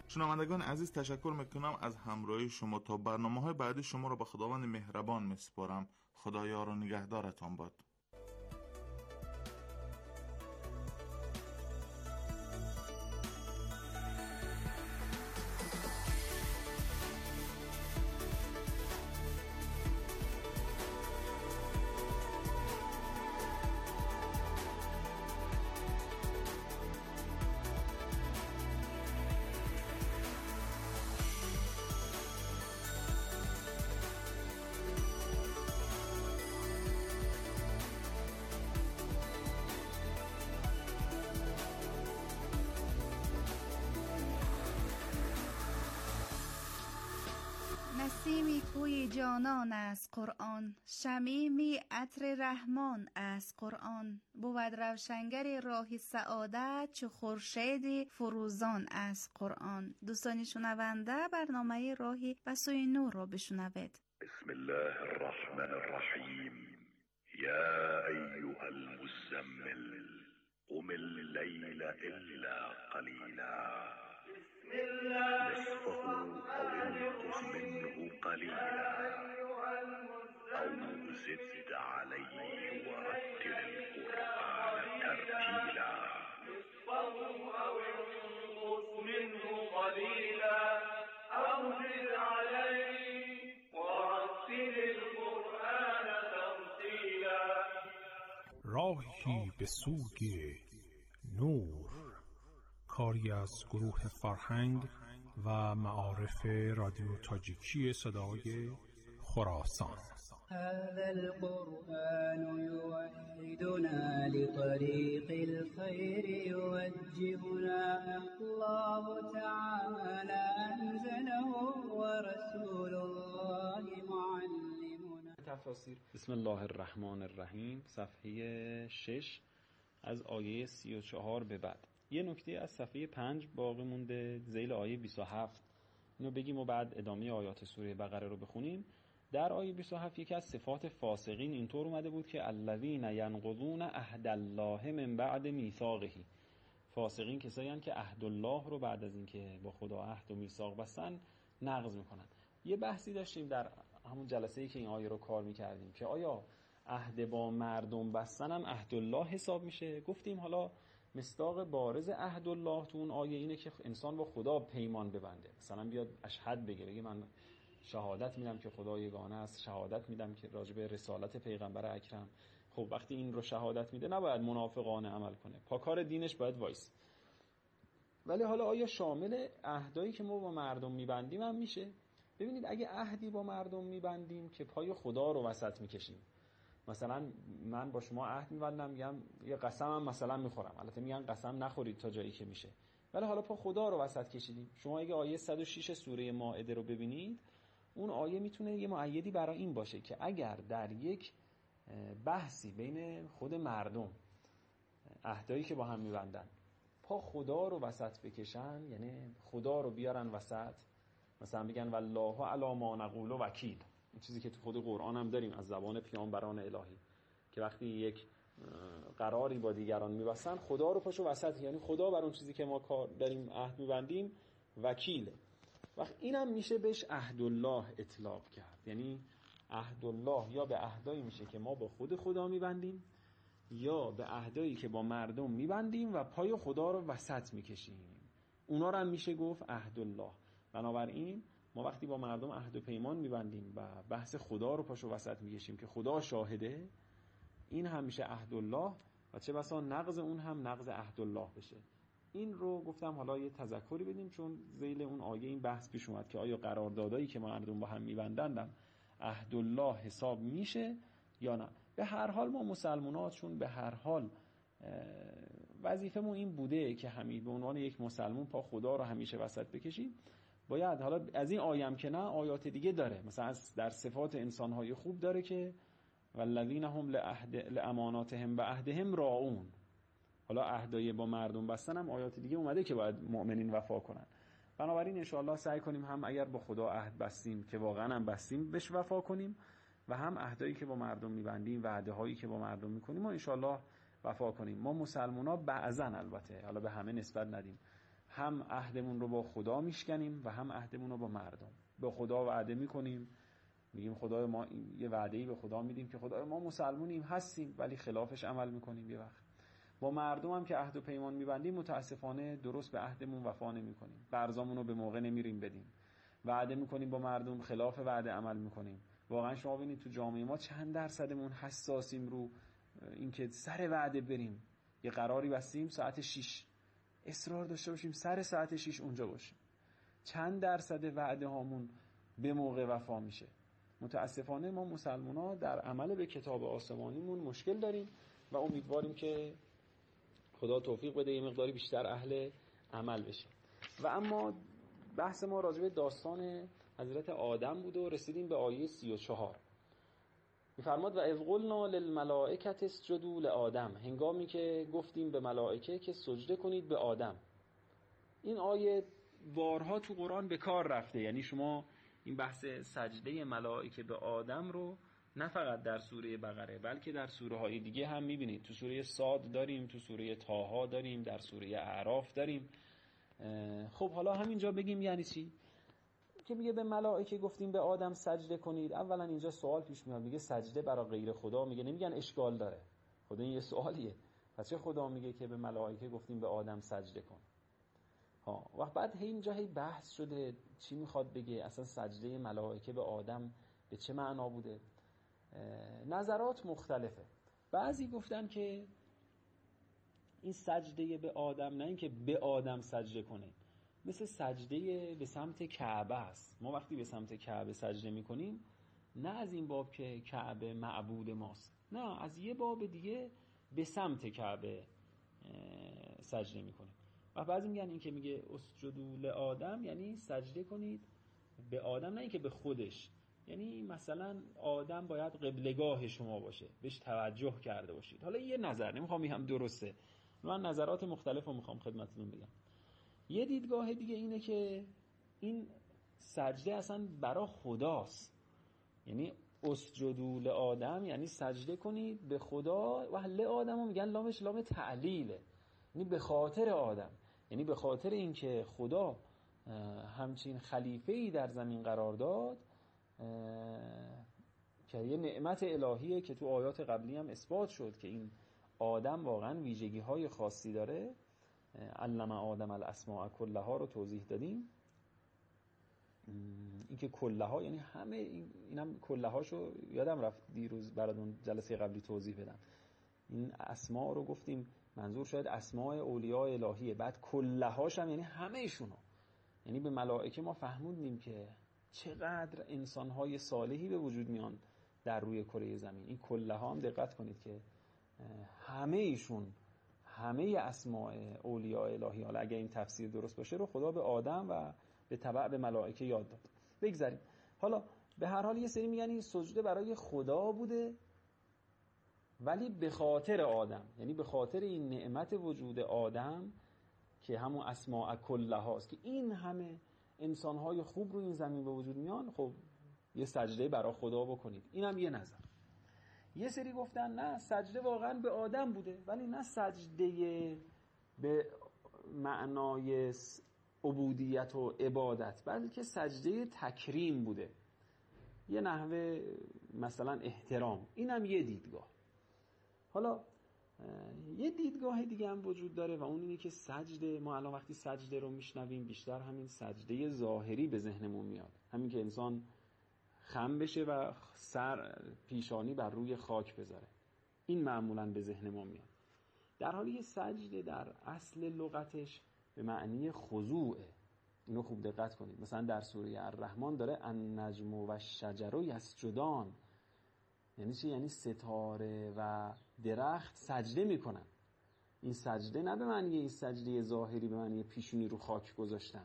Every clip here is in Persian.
شنوندگان عزیز، تشکر میکنم از همراهی شما. تا برنامه‌های بعدی شما را به خداوند مهربان میسپارم. خدا یار و نگهدارتان باد. نسیمی کوی جانان از قرآن، شمیمی عطر رحمان از قرآن. بود روشنگر راه سعادت، چو خورشید فروزان از قرآن. دوستان شنونده، برنامه راهی به سوی نور را بشنوید. بسم الله الرحمن الرحیم. یا ایها المزمل قم الليل الا قلیلا نصفه او انقص منه قلیلا او زد علیه ورتل القرآن ترتیلا نصفه او انقص منه قلیلا او زد علیه ورتل القرآن ترتیلا. راهی به سوی نور، کاری از گروه فرهنگ و معارف رادیو تاجیکی صدای خراسان. هذا القرآن يوحدنا لطريق الخير يوجهنا الله تعالى أنزله ورسول الله معلمنا. تفاسیر. بسم الله الرحمن الرحیم، صفحه 6 از آیه 34 به بعد. یه نکته از صفحه 5 باقی مونده ذیل آیه 27، اینو بگیم و بعد ادامه آیات سوره بقره رو بخونیم. در آیه 27 یکی از صفات فاسقین اینطور اومده بود که الذین ینقضون عهد الله من بعد میثاقه. فاسقین کسایی هستند که عهد الله رو بعد از اینکه با خدا عهد و میثاق بستن نقض میکنن. یه بحثی داشتیم در همون جلسه‌ای که این آیه رو کار میکردیم که آیا عهد با مردم بستن هم عهد الله حساب میشه. گفتیم حالا مصداق بارز عهد الله تو اون آیه اینه که انسان با خدا پیمان ببنده، مثلا بیاد اشهد بگه من شهادت میدم که خدا یگانه است، شهادت میدم که راجع به رسالت پیغمبر اکرم. خب وقتی این رو شهادت میده نباید منافقانه عمل کنه، پاکار دینش باید وایس. ولی حالا آیا شامل عهدایی که ما با مردم میبندیم هم میشه؟ ببینید اگه عهدی با مردم میبندیم که پای خدا رو وسط میکشیم، مثلا من با شما عهد میبندم میگم یه قسمم مثلا میخورم، البته میگن قسم نخورید تا جایی که میشه، ولی حالا پا خدا رو وسط کشیدیم. شما اگه آیه 106 سوره مائده رو ببینید، اون آیه میتونه یه مؤیدی برای این باشه که اگر در یک بحثی بین خود مردم عهدایی که با هم میبندن پا خدا رو وسط بکشن، یعنی خدا رو بیارن وسط، مثلا بگن والله علی ما نقول وکیل، این چیزی که تو خود قرآن هم داریم از زبان پیامبران الهی که وقتی یک قراری با دیگران میبستن خدا رو پاشو وسط، یعنی خدا بر اون چیزی که ما کار داریم عهد میبندیم وکیله. وقت اینم میشه بهش عهد الله اطلاق کرد، یعنی عهد الله یا به عهدایی میشه که ما با خود خدا میبندیم یا به عهدایی که با مردم میبندیم و پای خدا رو وسط میکشیم، اونا رو هم میشه گفت عهد الله. بنابراین ما وقتی با مردم عهد و پیمان میبندیم و بحث خدا رو پاشو وسط میکشیم که خدا شاهده، این هم میشه عهد الله و چه بسا نقض اون هم نقض عهد الله بشه. این رو گفتم حالا یه تذکری بدیم چون ذیل اون آیه این بحث پیش اومد که آیا قراردادایی که مردم با هم میبندن عهد الله حساب میشه یا نه. به هر حال ما مسلمان‌ها چون به هر حال وظیفمون این بوده که همین به عنوان یک مسلمان پا خدا رو همیشه وسط بکشیم، باید حالا از این آیه هم که نه آیات دیگه داره، مثلا در صفات انسان‌های خوب داره که والذین هم لاماناتهم و عهدهم راعون. حالا عهدای با مردم بستن هم آیات دیگه اومده که باید مؤمنین وفا کنن. بنابراین انشاءالله سعی کنیم هم اگر با خدا عهد بستیم که واقعا هم بستیم بهش وفا کنیم و هم عهدایی که با مردم میبندیم، وعده هایی که با مردم میکنیم و انشاءالله وفا کنیم. ما مسلمان‌ها بعضن، البته حالا به همه نسبت ندیم، هم عهدمون رو با خدا میشکنیم و هم عهدمون رو با مردم. با خدا وعده میکنیم، میگیم خدای ما، یه وعده‌ای به خدا میدیم که خدای ما مسلمونیم هستیم، ولی خلافش عمل میکنیم. یه وقت با مردم هم که عهد و پیمان میبندیم متاسفانه درست به عهدمون وفا نمیکنیم، قرضامون رو به موقع نمیریم بدیم، وعده میکنیم با مردم خلاف وعده عمل میکنیم. واقعا شما ببینید تو جامعه ما چند درصدمون حساسیم رو اینکه سر وعده بریم. یه قراری بستیم ساعت 6، اصرار داشته باشیم سر ساعت 6 اونجا باشیم. چند درصد وعده هامون به موقع وفا میشه؟ متاسفانه ما مسلمان‌ها در عمل به کتاب آسمانیمون مشکل داریم و امیدواریم که خدا توفیق بده یه مقداری بیشتر اهل عمل بشیم. و اما بحث ما راجع به داستان حضرت آدم بود و رسیدیم به آیه 34. می‌فرماد و اذ قلنا للملائکة اسجدوا لآدم، هنگامی که گفتیم به ملائکه که سجده کنید به آدم. این آیه بارها تو قرآن به کار رفته، یعنی شما این بحث سجده ملائکه به آدم رو نه فقط در سوره بقره بلکه در سوره های دیگه هم میبینید. تو سوره صاد داریم، تو سوره طه داریم، در سوره اعراف داریم. خب حالا همینجا بگیم یعنی چی؟ که میگه به ملائکه گفتیم به آدم سجده کنید. اولا اینجا سوال پیش میاد، میگه سجده برای غیر خدا، میگه نمیگن اشکال داره؟ خدا این یه سوالیه، پس چه خدا میگه که به ملائکه گفتیم به آدم سجده کن؟ وقت بعد اینجا بحث شده چی میخواد بگه، اصلا سجده ملائکه به آدم به چه معنا بوده؟ نظرات مختلفه. بعضی گفتن که این سجده به آدم نه اینکه به آدم سجده کنه، مثل سجده به سمت کعبه است. ما وقتی به سمت کعبه سجده میکنیم نه از این باب که کعبه معبود ماست، نه، از یه باب دیگه به سمت کعبه سجده میکنیم. و بعضی میگن این که میگه اسجدوا لآدم یعنی سجده کنید به آدم، نه اینکه به خودش. یعنی مثلا آدم باید قبلگاه شما باشه، بهش توجه کرده باشید. حالا یه نظر، نمیخوام هم درسته، من نظرات مختلف رو میخوام خدمتتون بگم. یه دیدگاه دیگه اینه که این سجده اصلا برای خداست، یعنی اسجدوا لآدم یعنی سجده کنید به خدا، و لآدم رو میگن لامش لام تعلیله، یعنی به خاطر آدم، یعنی به خاطر اینکه خدا همچین خلیفه‌ای در زمین قرار داد که یه نعمت الهیه که تو آیات قبلی هم اثبات شد که این آدم واقعا ویژگی‌های خاصی داره. علم آدم الاسماء کلها رو توضیح دادیم. این که کلها یعنی همه، اینم کلهاشو یادم رفت دیروز براتون جلسه قبلی توضیح بدم. این اسماء رو گفتیم منظور شاید اسماء اولیاء الهیه، بعد کلهاش هم یعنی همه ایشونو. یعنی به ملائکه ما فهموندیم که چقدر انسان‌های صالحی به وجود میان در روی کره زمین. این کلها هم دقت کنید که همه ایشون، همه اسماء اولیاء الهی، حالا اگه این تفسیر درست باشه، رو خدا به آدم و به تبع به ملائکه یاد داد. بگذاریم. حالا به هر حال یه سری میگن این سجده برای خدا بوده ولی به خاطر آدم، یعنی به خاطر این نعمت وجود آدم که همون اسماء کلها است که این همه انسان‌های خوب رو این زمین به وجود میان، خب یه سجده برای خدا بکنید. اینم یه نظر. یه سری گفتن نه، سجده واقعا به آدم بوده ولی نه سجده به معنای عبودیت و عبادت، بلکه سجده تکریم بوده، یه نحوه مثلا احترام. اینم یه دیدگاه. حالا یه دیدگاه دیگه هم وجود داره و اون اینه که سجده، ما الان وقتی سجده رو میشنویم بیشتر همین سجده ظاهری به ذهنمون میاد، همین که انسان خم بشه و سر پیشانی بر روی خاک بذاره، این معمولاً به ذهن ما میاد. در حالی که سجده در اصل لغتش به معنی خضوعه. اینو خوب دقت کنید. مثلا در سوره الرحمن داره النجم و الشجر یسجدان، یعنی چی؟ یعنی ستاره و درخت سجده میکنن. این سجده نه به معنی این سجده ظاهری، به معنی پیشونی رو خاک گذاشتن.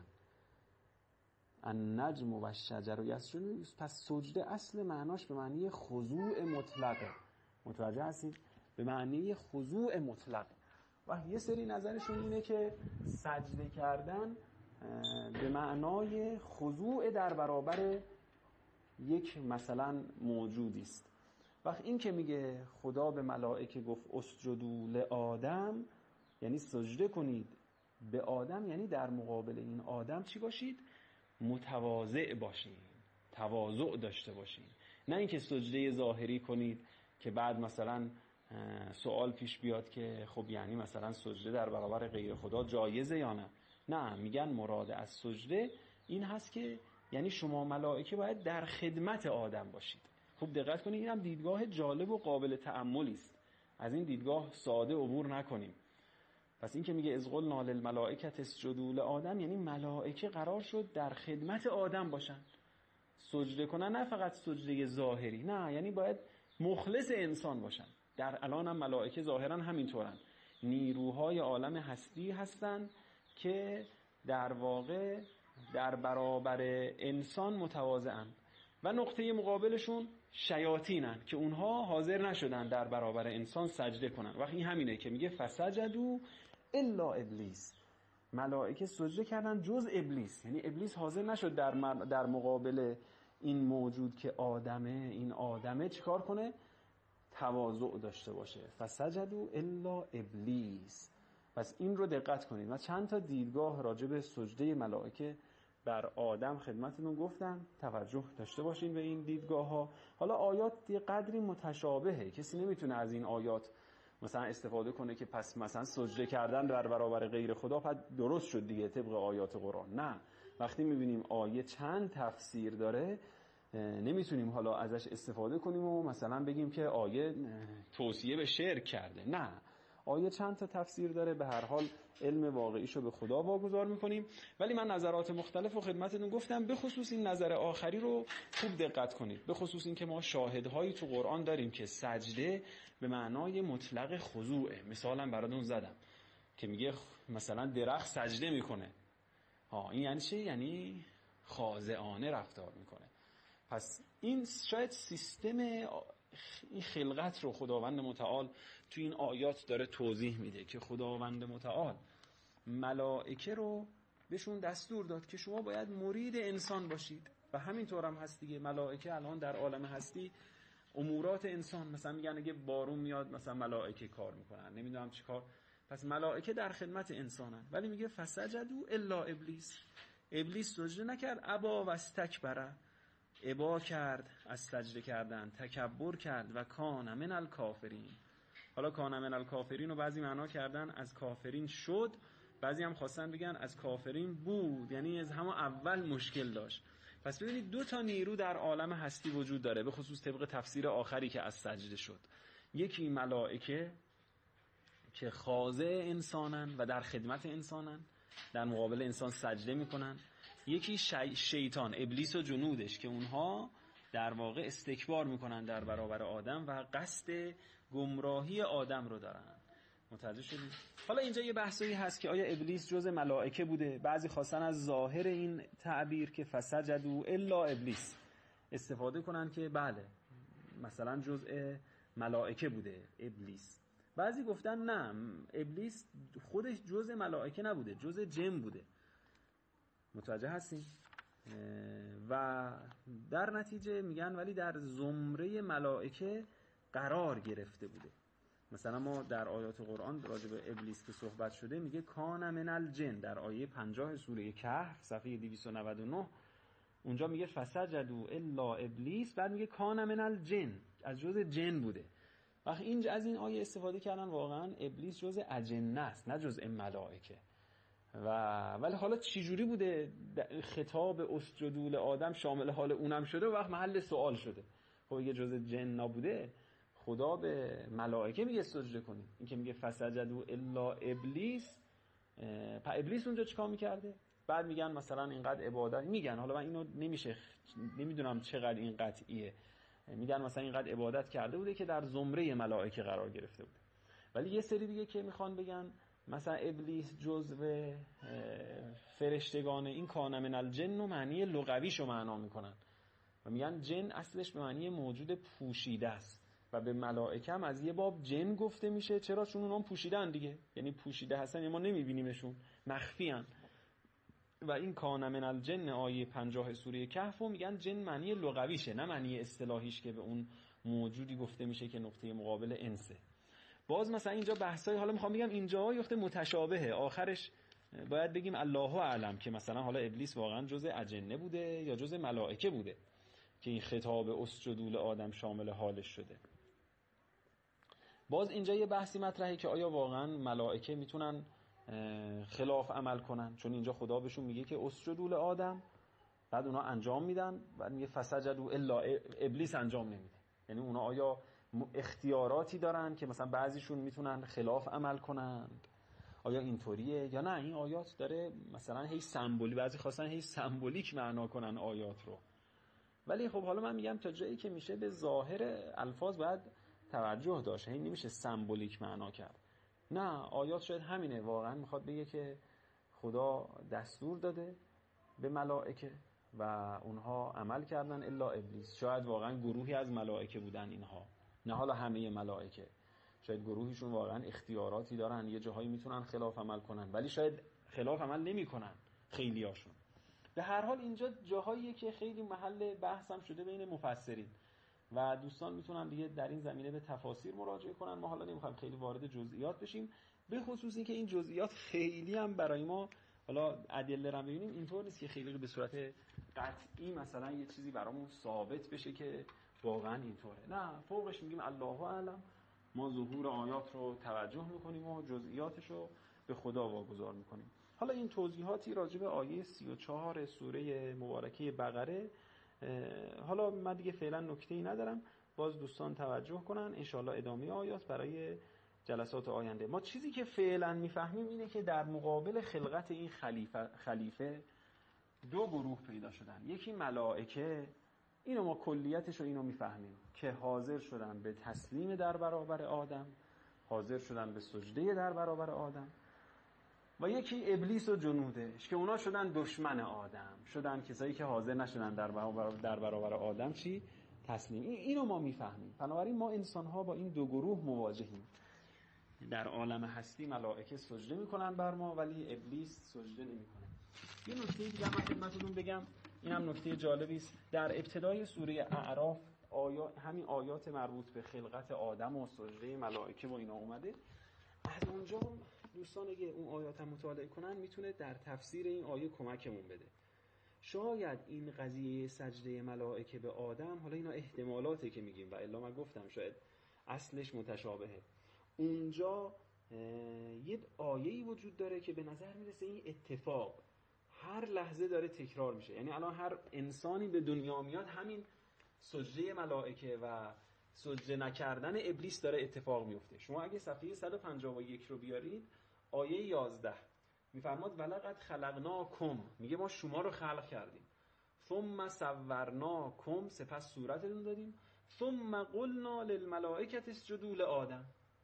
النجم و الشجر یسجدان، پس سجده اصل معناش به معنی خضوع مطلقه. متوجه هستید؟ به معنی خضوع مطلق. و یه سری نظرشون اینه که سجده کردن به معنای خضوع در برابر یک مثلا موجودی است. وقت این که میگه خدا به ملائکه گفت اسجدوا لآدم، یعنی سجده کنید به آدم یعنی در مقابل این آدم چی باشید؟ متواضع باشین، تواضع داشته باشین. نه اینکه سجده ظاهری کنید که بعد مثلا سوال پیش بیاد که خب یعنی مثلا سجده در برابر غیر خدا جایزه یا نه. نه، میگن مراد از سجده این هست که یعنی شما ملائکه باید در خدمت آدم باشید. خوب دقت کنید، این هم دیدگاه جالب و قابل تأملی است. از این دیدگاه ساده عبور نکنیم. پس این که میگه اذ قلنا للملائکة اسجدوا لآدم، یعنی ملائکه قرار شد در خدمت آدم باشن، سجده کنن، نه فقط سجده ظاهری، نه، یعنی باید مخلص انسان باشن. در الان هم ملائکه ظاهرا همینطورن، نیروهای عالم هستی هستن که در واقع در برابر انسان متواضعن و نقطه مقابلشون شیاطینن که اونها حاضر نشدن در برابر انسان سجده کنن. وقتی همینه که میگه فسجدوا الا ابلیس، ملائکه سجده کردن جز ابلیس، یعنی ابلیس حاضر نشد در مقابل این موجود که آدمه، این آدمه چیکار کنه؟ تواضع داشته باشه. فسجدوا الا ابلیس. پس این رو دقت کنید. من چند تا دیدگاه راجع به سجده ملائکه بر آدم خدمتتون گفتم، توجه داشته باشین به این دیدگاه ها. حالا آیات یه قدری متشابهه، کسی نمیتونه از این آیات مثلا استفاده کنه که پس مثلا سجده کردن در برابر غیر خدا پس درست شد دیگه طبق آیات قرآن. نه، وقتی میبینیم آیه چند تفسیر داره نمیتونیم حالا ازش استفاده کنیم و مثلا بگیم که آیه توصیه به شرک کرده. نه، آیه چند تا تفسیر داره، به هر حال علم واقعیشو به خدا واگذار میکنیم. ولی من نظرات مختلف رو خدمتتون گفتم، به خصوص این نظر آخری رو خوب دقت کنید، به خصوص این که ما شاهدهایی تو قرآن داریم که سجده به معنای مطلق خضوعه. مثلا براتون زدم که میگه مثلا درخت سجده میکنه، این یعنی چی؟ یعنی خاضعانه رفتار میکنه. پس این شاید سیستم این خلقت رو خداوند متعال تو این آیات داره توضیح میده که خداوند متعال ملائکه رو بهشون دستور داد که شما باید مرید انسان باشید و همینطور هم هست دیگه. ملائکه الان در عالم هستی امورات انسان، مثلا میگن اگه بارون میاد مثلا ملائکه کار میکنن، نمیدونم چی کار. پس ملائکه در خدمت انسانن. ولی میگه فسجدوا الا ابلیس، ابلیس سجده نکرد، ابا و استکبر، ابا کرد از سجده کردن، تکبر کرد و کان من الکافرین. حالا کان من الکافرین رو بعضی معنا کردن از کافرین شد، بعضی هم خواستن بگن از کافرین بود، یعنی از همون اول مشکل داشت. پس ببینید دو تا نیرو در عالم هستی وجود داره، به خصوص طبق تفسیر آخری که از سجده شد. یکی ملائکه که خاضع انسانن و در خدمت انسانن، در مقابل انسان سجده میکنن. یکی شیطان، ابلیس و جنودش که اونها در واقع استکبار میکنن در برابر آدم و قصد گمراهی آدم رو دارن. متوجه شدید؟ حالا اینجا یه بحثی هست که آیا ابلیس جز ملائکه بوده؟ بعضی خواستن از ظاهر این تعبیر که فسجدوا الا ابلیس استفاده کنن که بله مثلا جزء ملائکه بوده ابلیس. بعضی گفتن نه، ابلیس خودش جزء ملائکه نبوده، جزء جن بوده. متوجه هستین؟ و در نتیجه میگن ولی در زمره ملائکه قرار گرفته بوده. مثلا ما در آیات قرآن راجع به ابلیس که صحبت شده میگه کان من الجن، در آیه 50 سوره کهف صفحه 299 اونجا میگه فسجدوا الا ابلیس، بعد میگه کان من الجن، از جزء جن بوده. وقتی اینجا از این آیه استفاده کردن واقعا ابلیس جزء اجنه است نه جزء ملائکه. ولی حالا چی جوری بوده خطاب اسجدوا لآدم شامل حال اونم شده و وقت محل سوال شده. خب یه جزء جن نبوده، خدا به ملائکه میگه سجده کنید. این که میگه فسجدوا الا ابلیس، ابلیس اونجا چیکار میکرده؟ بعد میگن مثلا اینقدر عبادت میگن، حالا من اینو نمیدونم چقدر این قطعیه، میگن مثلا اینقدر عبادت کرده بوده که در زمره ملائکه قرار گرفته بوده. ولی یه سری دیگه که میخوان بگن مثلا ابلیس جزو فرشتگان، این کان من الجن و معنی لغویشو معنا میکنن و میگن جن اصلش به معنی موجود پوشیده است و به ملائکه هم از یه باب جن گفته میشه. چرا؟ چون اونام پوشیدن دیگه، یعنی پوشیده هستن، یعنی ما نمیبینیمشون، مخفی ان. و این کان من الجن آیه 50 سوره کهف میگن جن معنی لغویشه نه معنی اصطلاحیش که به اون موجودی گفته میشه که نقطه مقابل انسه. باز مثلا اینجا بحثای، حالا میخوام بگم اینجا یخته متشابهه، آخرش باید بگیم الله اعلم که مثلا حالا ابلیس واقعا جزء اجنه بوده یا جزء ملائکه بوده که این خطاب اسجدوا لآدم شامل حالش شده. باز اینجا یه بحثی مطرحه که آیا واقعا ملائکه میتونن خلاف عمل کنن، چون اینجا خدا بهشون میگه که اسجدوا لآدم، بعد اونا انجام میدن، بعد میگه فسجدوا الا ابلیس انجام نمیده. یعنی اونا آیا اختیاراتی دارن که مثلا بعضیشون میتونن خلاف عمل کنن؟ آیا اینطوریه یا نه این آیات داره مثلا هی سمبولی، بعضی خواستن هی سمبولیک معنا کنن آیات رو. ولی خب حالا من میگم تا جایی که میشه به ظاهر الفاظ باید توجه داشت، هی نمیشه سمبولیک معنا کرد. نه، آیات شاید همینه، واقعا میخواد بگه که خدا دستور داده به ملائکه و اونها عمل کردن الا ابلیس. شاید واقعا گروهی از ملائکه بودن اینها، نه حالا همه ملائکه. شاید گروهیشون واقعا اختیاراتی دارن، یه جاهایی میتونن خلاف عمل کنن ولی شاید خلاف عمل نمیکنن خیلیاشون. به هر حال اینجا جاهاییه که خیلی محل بحث هم شده بین مفسرین و دوستان میتونن دیگه در این زمینه به تفاسیر مراجعه کنن. ما حالا نمیخوایم خیلی وارد جزئیات بشیم، به خصوص اینکه این جزئیات خیلی هم برای ما حالا ادله رو ببینیم اینطور نیست که خیلی به صورت قطعی مثلا یه چیزی برامون ثابت بشه که واقعا اینطوره. نه، فوقش میگیم الله اعلم، ما ظهور آیات رو توجه میکنیم و جزئیاتش رو به خدا واگذار میکنیم. حالا این توضیحاتی راجع به آیه 34 سوره مبارکه بقره. حالا من دیگه فعلا نکته‌ای ندارم، باز دوستان توجه کنن انشالله ادامه آیات برای جلسات آینده. ما چیزی که فعلا میفهمیم اینه که در مقابل خلقت این خلیفه دو گروه پیدا شدن. یکی ملائکه، اینو ما کلیتش رو اینو میفهمیم که حاضر شدن به تسلیم در برابر آدم، حاضر شدن به سجده در برابر آدم. و یکی ابلیس و جنودش که اونا شدن دشمن آدم، شدن کسایی که حاضر نشدن در برابر آدم چی؟ تسلیم. اینو ما میفهمیم. بنابراین ما انسان‌ها با این دو گروه مواجهیم. در عالم هستی ملائکه سجده میکنن بر ما ولی ابلیس سجده نمیکنه. یه نکته دیگه من خدمتتون بگم، اینم نکته جالبی است. در ابتدای سوره اعراف همین آیات مربوط به خلقت آدم و سجده ملائکه و اینا اومده. از اونجا دوستان اگه اون آیات هم مطالعه کنن میتونه در تفسیر این آیه کمکمون بده. شاید این قضیه سجده ملائکه به آدم، حالا اینا احتمالاته که میگیم و الا من گفتم شاید اصلش متشابهه. اونجا یه آیه‌ای وجود داره که به نظر میرسه این اتفاق هر لحظه داره تکرار میشه. یعنی الان هر انسانی به دنیا میاد همین سجده ملائکه و سجده نکردن ابلیس داره اتفاق میفته. شما اگه صفحه 151 رو بیارید آیه 11 میفرماد ولقد خلقناکم، میگه ما شما رو خلق کردیم، ثم صورناکم، سپس صورتتون دادیم، ثم قلنا للملائکه اسجدوا لآدم،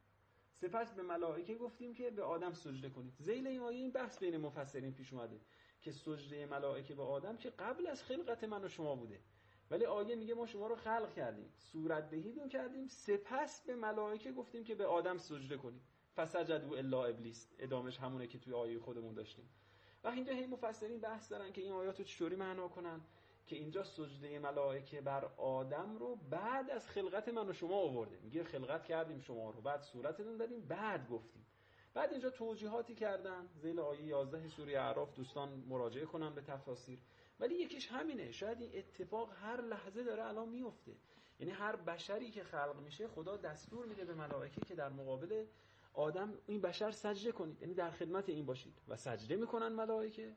سپس به ملائکه گفتیم که به آدم سجده کنید. ذیل این آیه این بحث بین مفسرین پیش اومده که سجده ملائکه به آدم که قبل از خلقت من و شما بوده، ولی آیه میگه ما شما رو خلق کردیم، صورت دهیدون کردیم، سپس به ملائکه گفتیم که به آدم سجده کنید. فسجدوا الا ابلیس، ادامش همونه که توی آیه خودمون داشتیم. و اینجا هی مفسرین بحث دارن که این آیات رو چطوری معنا کنن که اینجا سجده ملائکه بر آدم رو بعد از خلقت من و شما آورده. میگه خلقت کردیم شما رو، بعد صورتتون دادیم، بعد گفتیم. بعد اینجا توضیحاتی کردن ذیل آیه 11 سوره اعراف، دوستان مراجعه کنن به تفاسیر. ولی یکیش همینه، شاید این اتفاق هر لحظه داره الان میفته. یعنی هر بشری که خلق میشه خدا دستور میده به ملائکه که در مقابل آدم این بشر سجده کنید، یعنی در خدمت این باشید، و سجده میکنن ملائکه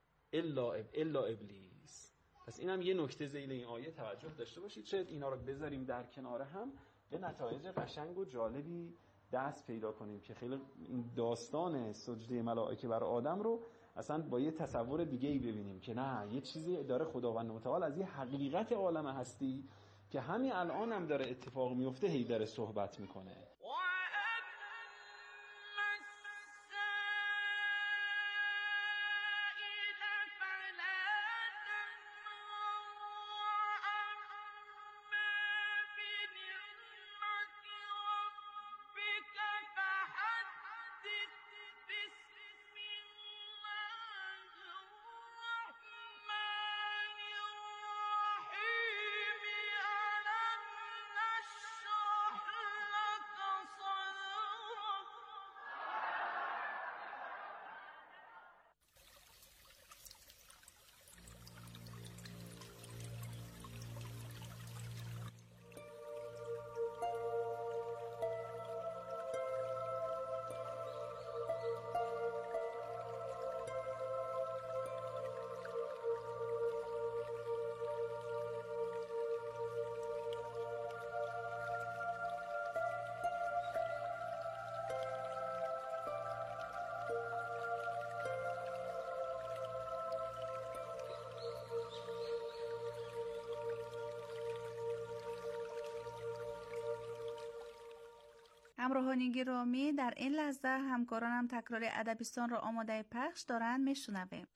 الا ابلیس. پس اینم یه نکته ذیل این آیه توجه داشته باشید. شاید اینا رو بذاریم در کنار هم به نتایج قشنگ و جالبی دست پیدا کنیم که خیلی این داستان سجده ملائکه بر آدم رو اصلا با یه تصور دیگه‌ای ببینیم که نه، یه چیزی داره خداوند متعال از یه حقیقت عالم هستی که همین الان هم داره اتفاق میفته هی داره صحبت میکنه. ألم نشرح لك همراهان گرامی، در این لحظه همکارانم تکرار ادبستان را آماده پخش دارند، میشنویم.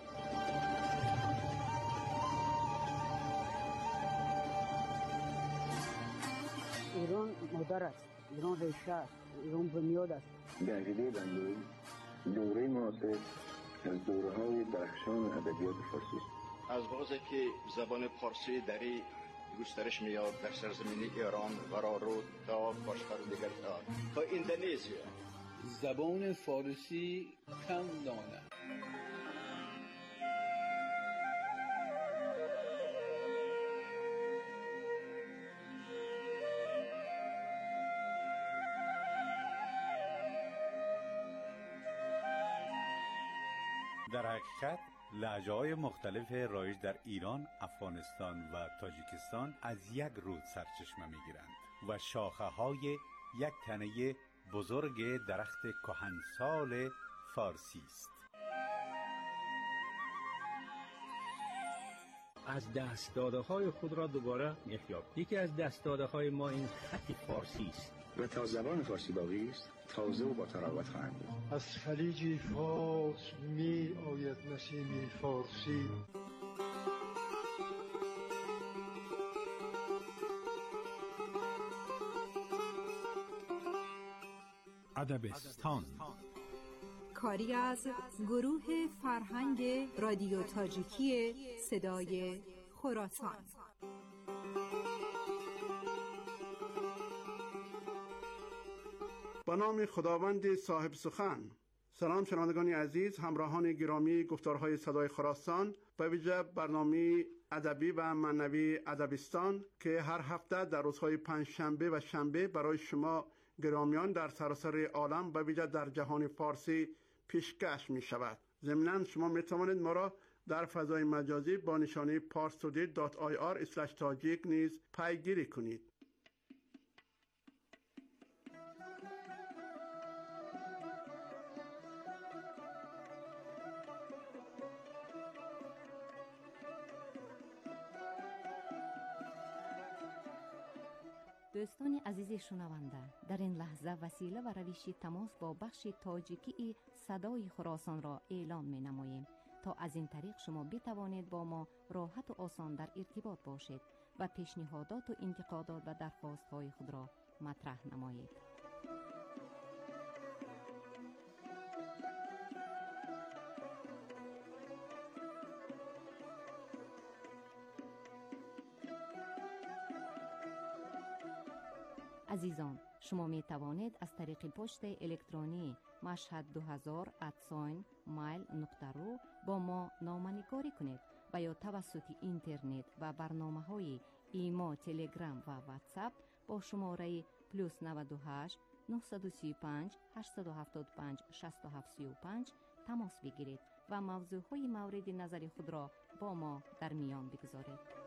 ایران مادر است، ایران ریشه است، ایران بنیاد است. گنجیده بندایی دوره معاصر از دوره‌های درخشان ادبیات فارسی است. از بازی که زبان فارسی دری گسترش می‌یافت در سرزمین ایران و رود تا کشور دیگر تا اندونزیا. زبان فارسی کم دانه. در حقیقت لهجه‌های مختلف رایج در ایران، افغانستان و تاجیکستان از یک رود سرچشمه می‌گیرند و شاخه‌های یک تنه بزرگ درخت کهنسال فارسی است. از دست داده‌های خود را دوباره می‌یابیم. یکی از دست داده‌های ما این خط فارسی است و تا زبان فارسی باقی است، تازه و با تراوت خواهند بود. از خلیج فارس می آید نسیم فارسی. ادبستان کاری از گروه فرهنگ رادیو تاجیکی صدای خراسان. به نام خداوند صاحب سخن. سلام شنوندگان عزیز، همراهان گرامی گفتارهای صدای خراسان، به ویژه برنامه ادبی و معنوی ادبستان که هر هفته در روزهای پنجشنبه و شنبه برای شما گرامیان در سراسر عالم به ویژه در جهان فارسی پیشکش می شود. ضمناً شما می توانید ما را در فضای مجازی با نشانی parstoday.ir/tajik نیز پیگیری کنید. دوستان عزیز شنونده، در این لحظه وسیله و روش تماس با بخش تاجیکی صدای خراسان را اعلام می نماییم تا از این طریق شما بتوانید با ما راحت و آسان در ارتباط باشید و پیشنهادات و انتقادات و درخواست های خود را مطرح نمایید. عزیزان، شما می توانید از طریق پست الکترونی mashhad2000@mail.ru با ما نامه‌نگاری کنید و یا توسط اینترنت و برنامه‌های ایما، تلگرام و واتساپ با شماره +98 935 875 6735 تماس بگیرید و موضوعهای مورد نظر خود را با ما در میان بگذارید.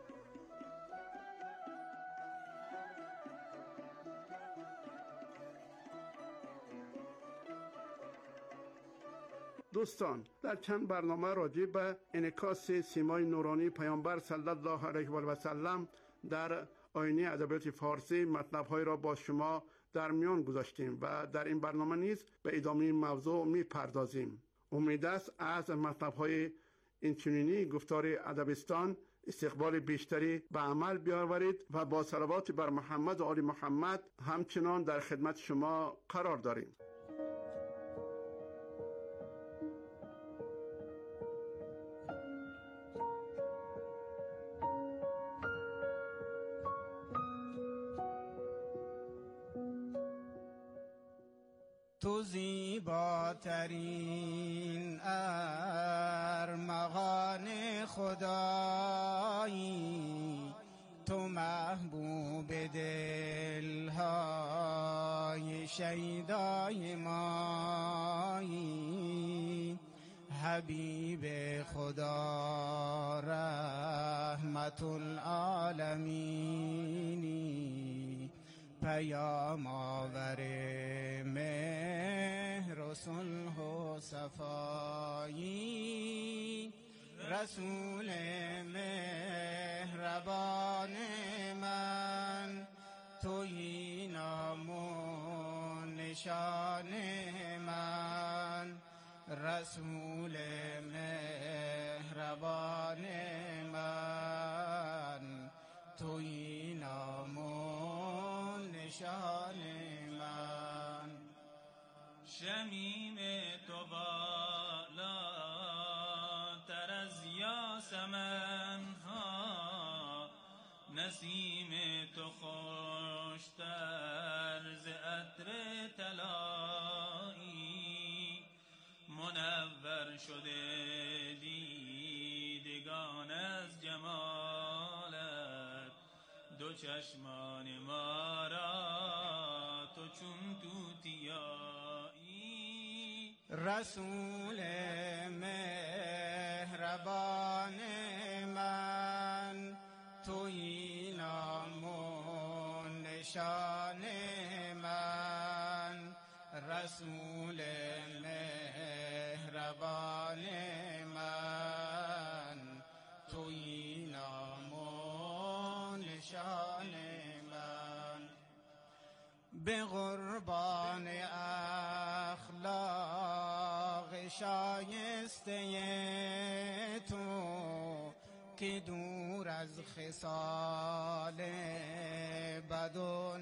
دوستان، در چند برنامه راجع به انعکاس سیمای نورانی پیامبر صلی الله علیه و سلم در آینه ادبیات فارسی مطلب‌های را با شما در میان گذاشتیم و در این برنامه نیز به ادامه موضوع می‌پردازیم. امید است از مطلب‌های اینچنینی گفتار ادبستان استقبال بیشتری به عمل بیاورید و با صلوات بر محمد و آل محمد همچنان در خدمت شما قرار داریم. تو زیباترین ارمغان خدایی، تو محبوب دلهای شیدای مایی، حبیب خدا رحمت العالمینی، پیام آور مهر و صلح و صفایی، رسول مهربان من تویی نام و نشان من، رسول مهربان من، تویی نام و نشان من. شمیم تو بالاتر از یاسمن ها، نسیم تو خوشتر ز عطر طلایی، منور شده دیدگان از جمالت، دو چشمان ما را تو چون توتیایی. رسول مهربان من، تویی نام و نشان من، رسول مهربان من، تویی نام و نشان من. به قربان اخلاق شایسته تو، که دور از خصال بد و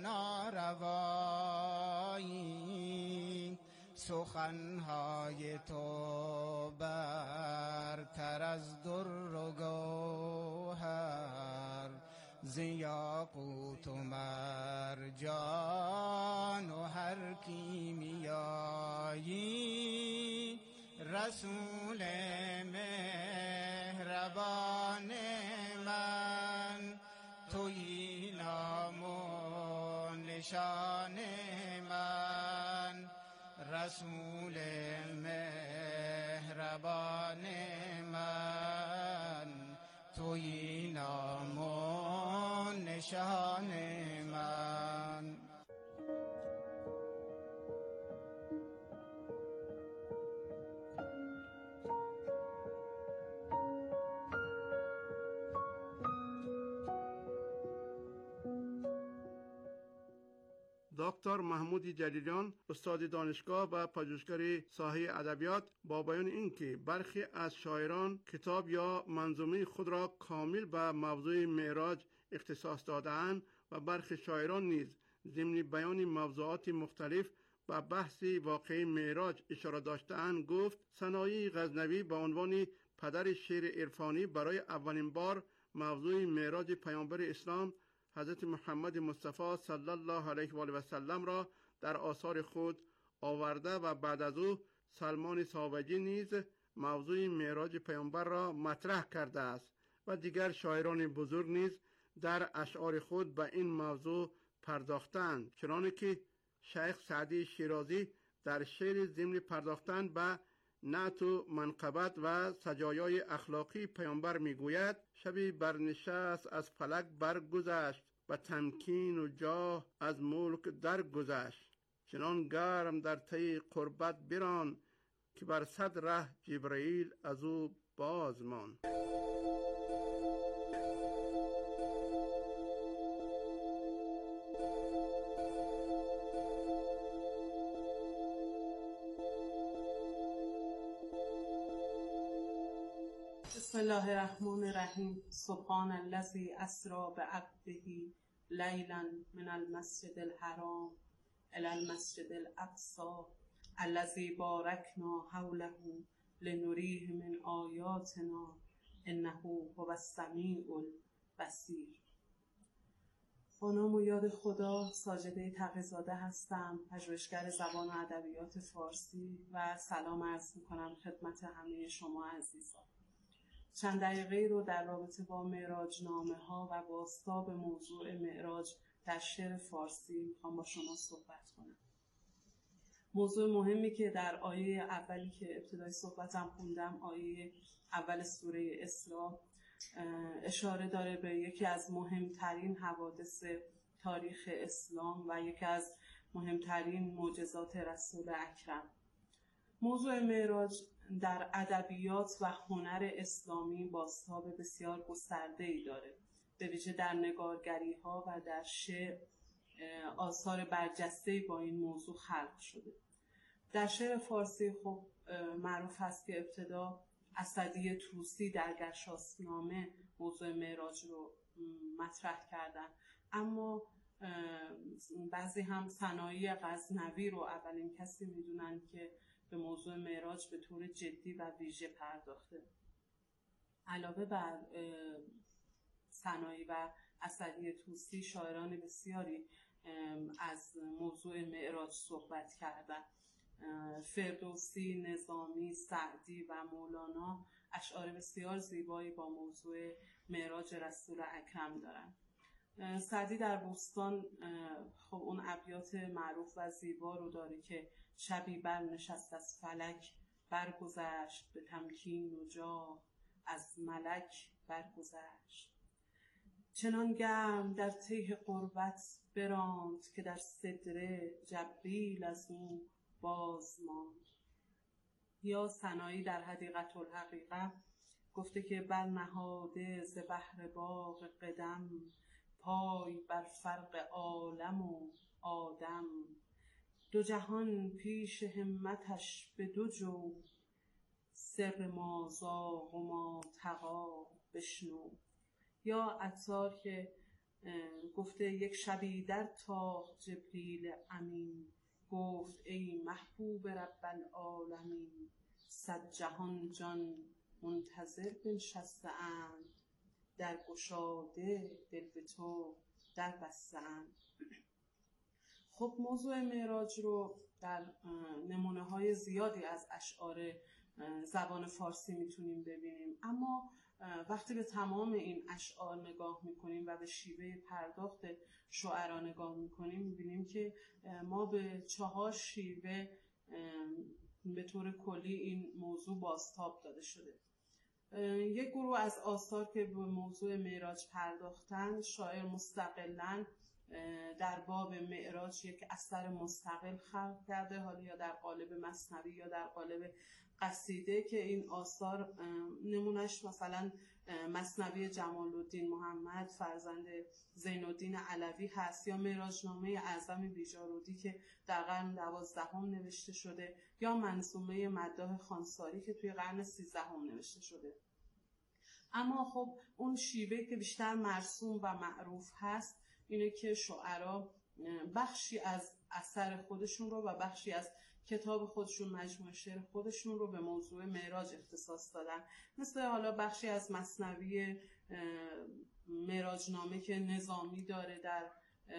ناروایی، سخنهای تو برتر از در و گوهر، ز یاقوت و مرجان و هر کیمیایی. رسول مهربان من، تویی نام و نشان من، رسول مهربان من، تویی نام و نشان من. دکتر محمود جلیلیان، استاد دانشگاه و پژوهشگر ساحه ادبیات، با بیان اینکه برخی از شاعران کتاب یا منظومه خود را کامل به موضوع معراج اختصاص داده‌اند و برخی شاعران نیز ضمن بیان موضوعات مختلف و بحث واقعی معراج اشاره داشته‌اند، گفت ثنایی غزنوی به عنوان پدر شعر عرفانی برای اولین بار موضوع معراج پیامبر اسلام حضرت محمد مصطفی صلی الله علیه و آله و سلم را در آثار خود آورده و بعد از او سلمان ساوجی نیز موضوع معراج پیامبر را مطرح کرده است و دیگر شاعران بزرگ نیز در اشعار خود به این موضوع پرداختند، چنانکه که شیخ سعدی شیرازی در شعر ضمن پرداختن به نعت و منقبت و سجایای اخلاقی پیامبر میگوید: شبی برنشست از فلک برگذشت و تمکین و جاه از ملک درگذشت، چنان گرم در طی قربت بران که بر صد ره جبرئیل از او باز ماند. بسم الله الرحمن الرحیم. سبحان الذی اسری بعبده لیلا من المسجد الحرام الی المسجد الاقصی الذی بارکنا حوله لنریه من آیاتنا انه هو السمیع البصیر. با نام و یاد خدا. ساجده تقی‌زاده هستم، پژوهشگر زبان و ادبیات فارسی و سلام عرض می‌کنم خدمت همه شما عزیزان. چند دقیقه رو در رابطه با معراج نامه ها و بازتاب موضوع معراج در شعر فارسی میخوام با شما صحبت کنم. موضوع مهمی که در آیه اولی که ابتدای صحبتم خوندم، آیه اول سوره اسراء، اشاره داره به یکی از مهمترین حوادث تاریخ اسلام و یکی از مهمترین معجزات رسول اکرم. موضوع معراج در ادبیات و هنر اسلامی بازتاب بسیار گسترده‌ای داره، به ویژه در نگارگری‌ها و در شعر آثار برجسته‌ای با این موضوع خلق شده. در شعر فارسی خب معروف هست که ابتدا اسدی طوسی در گرشاسنامه موضوع معراج رو مطرح کردن، اما بعضی هم سنایی غزنوی رو اولین کسی میدونن که به موضوع معراج به طور جدی و ویژه پرداخته. علاوه بر سنایی و اسدی طوسی، شاعران بسیاری از موضوع معراج صحبت کردن. فردوسی، نظامی، سعدی و مولانا اشعار بسیار زیبایی با موضوع معراج رسول اکرم دارن. سعدی در بوستان خب اون ابیات معروف و زیبا رو داره که شبی بر نشست از فلک برگذشت، به تمکین و جاه از ملک برگذشت. چنان گرم در تیه قربت براند که در صدره جبریل از او باز ماند. یا سنایی در حدیقة الحقیقه گفته که بر نهاده ز بحر باغ قدم، پای بر فرق عالم و آدم. دو جهان پیش همتش به دو جو، سر ما زاغ و ما طغی بشنو. یا عطار که گفته یک شبی در تاخت جبریل امین، گفت ای محبوب رب العالمین، صد جهان جان منتظر بنشسته اند، در گشاده دل به تو در بسته اند. خب موضوع معراج رو در نمونه های زیادی از اشعار زبان فارسی میتونیم ببینیم، اما وقتی به تمام این اشعار نگاه میکنیم و به شیوه پرداخت شعرا نگاه میکنیم، میبینیم که ما به 4 شیوه به طور کلی این موضوع بازتاب داده شده. یک گروه از آثار که به موضوع معراج پرداختن، شاعر مستقلاً در باب معراج یک اثر مستقل خلق کرده، حالا یا در قالب مثنوی یا در قالب قصیده، که این آثار نمونش مثلا مثنوی جمال الدین محمد فرزند زین الدین علوی هست، یا معراجنامه اعظم بیجارودی که در قرن 12 نوشته شده، یا منظومه مداح خانساری که توی قرن 13 نوشته شده. اما خب اون شیوه که بیشتر مرسوم و معروف هست اینه که شعرا بخشی از اثر خودشون رو و بخشی از کتاب خودشون، مجموعه شعر خودشون رو به موضوع معراج اختصاص دادن. مثل حالا بخشی از مثنوی معراجنامه که نظامی داره در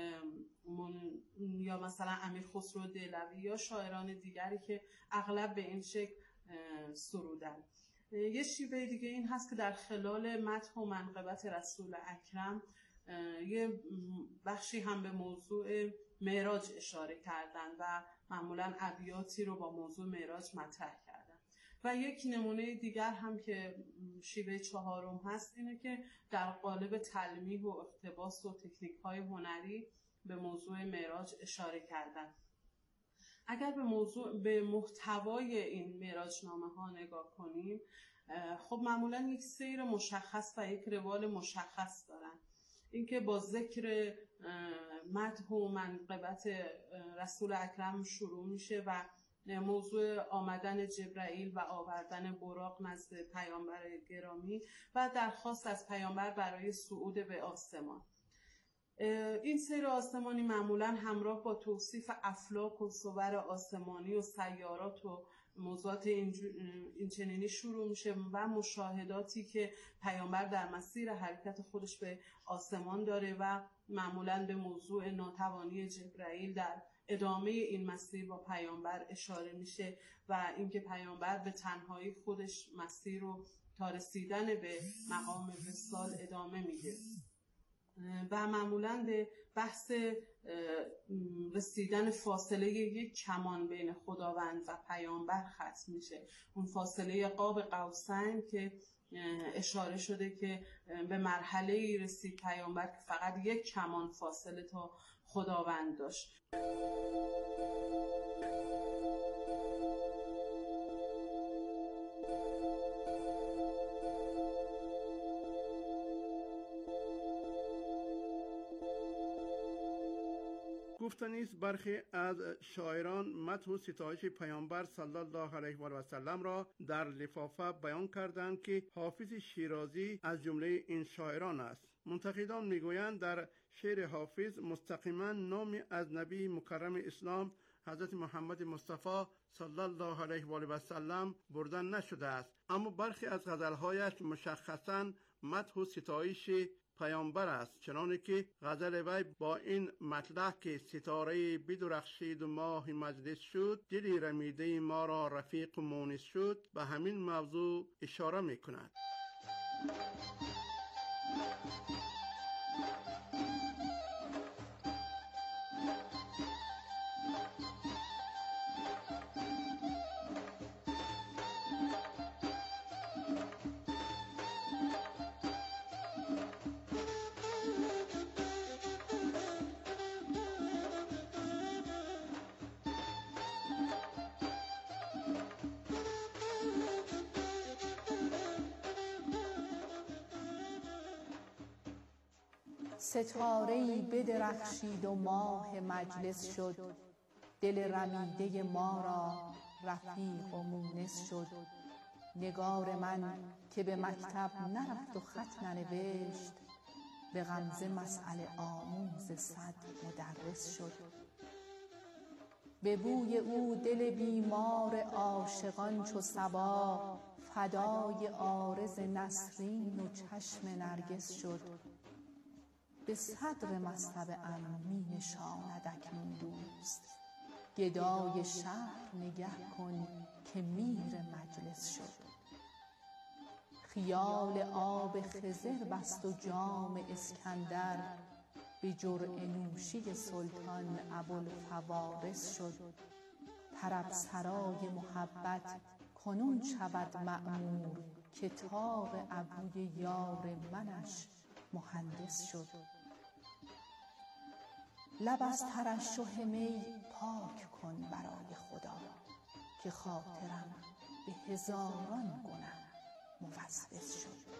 یا مثلا امیر خسرو دهلوی یا شاعران دیگری که اغلب به این شکل سرودن. یه شیوه دیگه این هست که در خلال مدح و منقبت رسول اکرم یه بخشی هم به موضوع معراج اشاره کردن و معمولاً ابیاتی رو با موضوع معراج مطرح کردن. و یک نمونه دیگر هم که شیوه 4 هست اینه که در قالب تلمیح و اقتباس و تکنیک‌های هنری به موضوع معراج اشاره کردن. اگر به محتوای این معراجنامه‌ها نگاه کنیم، خب معمولاً یک سیر مشخص و یک روال مشخص دارن. اینکه با ذکر مدح و منقبت رسول اکرم شروع میشه و موضوع آمدن جبرائیل و آوردن براق نزد پیامبر گرامی و درخواست از پیامبر برای صعود به آسمان. این سیر آسمانی معمولاً همراه با توصیف افلاک و صور آسمانی و سیارات و موضوعات این چنینی شروع میشه و مشاهداتی که پیامبر در مسیر حرکت خودش به آسمان داره و معمولاً به موضوع ناتوانی جبرائیل در ادامه این مسیر با پیامبر اشاره میشه و اینکه پیامبر به تنهایی خودش مسیر رو تا رسیدن به مقام وصال ادامه میده و معمولاً به بحث رسیدن فاصله یک کمان بین خداوند و پیامبر ختم میشه. اون فاصله قاب قوسین که اشاره شده که به مرحله‌ای رسید پیامبر که فقط یک کمان فاصله تا خداوند داشت. گفته نیست برخی از شاعران مدح و ستایش پیامبر صلی الله علیه و آله و سلم را در لفافه بیان کردند که حافظ شیرازی از جمله این شاعران است. منتقدان میگویند در شعر حافظ مستقیما نامی از نبی مکرم اسلام حضرت محمد مصطفی صلی الله علیه و آله و سلم برده نشده است، اما برخی از غزلهایش مشخصاً مدح و ستایش پیامبر است، چنانه که غزل وی با این مطلع که ستاره بدرخشید و ماه مجلس شد، دلی رمیده ما را رفیق و مونس شد، به همین موضوع اشاره می کند. ستاره‌ای بدرخشید و ماه مجلس شد، دل رمیده ما را رفیق و مونس شد. نگار من که به مکتب نرفت و خط ننوشت، به غمزه مسئله آموز صد مدرس شد. به بوی او دل بیمار عاشقان چو صبا، فدای عارض نسرین و چشم نرگس شد. به صدر مصطبه ام می نشاند اکنون دوست، گدای شهر نگه کن که میر مجلس شد. خیال آب خضر بست و جام اسکندر، به جرعه نوشی سلطان ابوالفوارس شد. طرب سرای محبت کنون شود معمور، که طاق ابروی یار منش مهندس شد. لب از ترشح می پاک کن برای خدا، که خاطرم به هزاران گنه موسوس شد.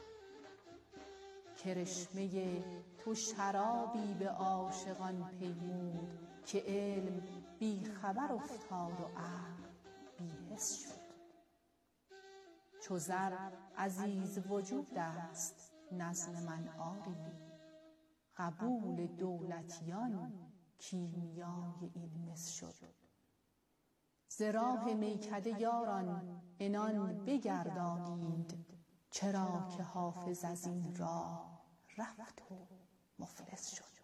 کرشمه تو شرابی به عاشقان پیمود، که علم بی خبر افتاد و عقل بی حس شد. چو زر عزیز وجود است نزد من آری، قبول دولتیان کیمیای این مس شد. ز راه میکده یاران عنان بگردانید، چرا که حافظ از این راه رفت و مفلس شد.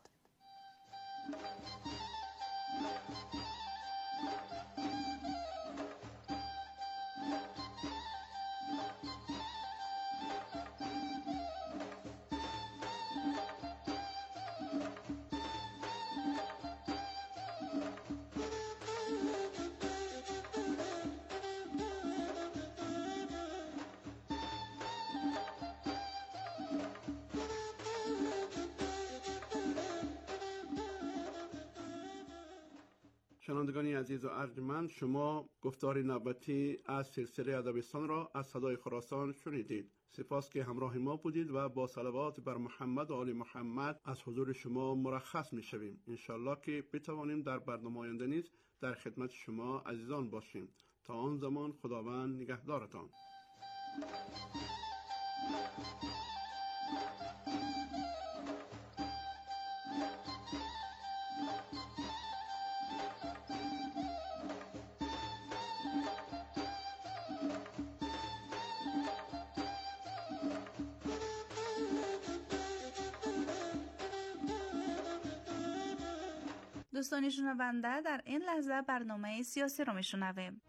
شنوندگان عزیز و ارجمند، شما گفتار نوبتی از سلسله ادبستان را از صدای خراسان شنیدید. سپاس که همراه ما بودید و با صلوات بر محمد و آل محمد از حضور شما مرخص می شویم. انشالله که بتوانیم در برنامه آینده نیز در خدمت شما عزیزان باشیم. تا آن زمان خداوند نگهدارتان. دوستان شنونده، در این لحظه برنامه سیاسی رو میشنویم.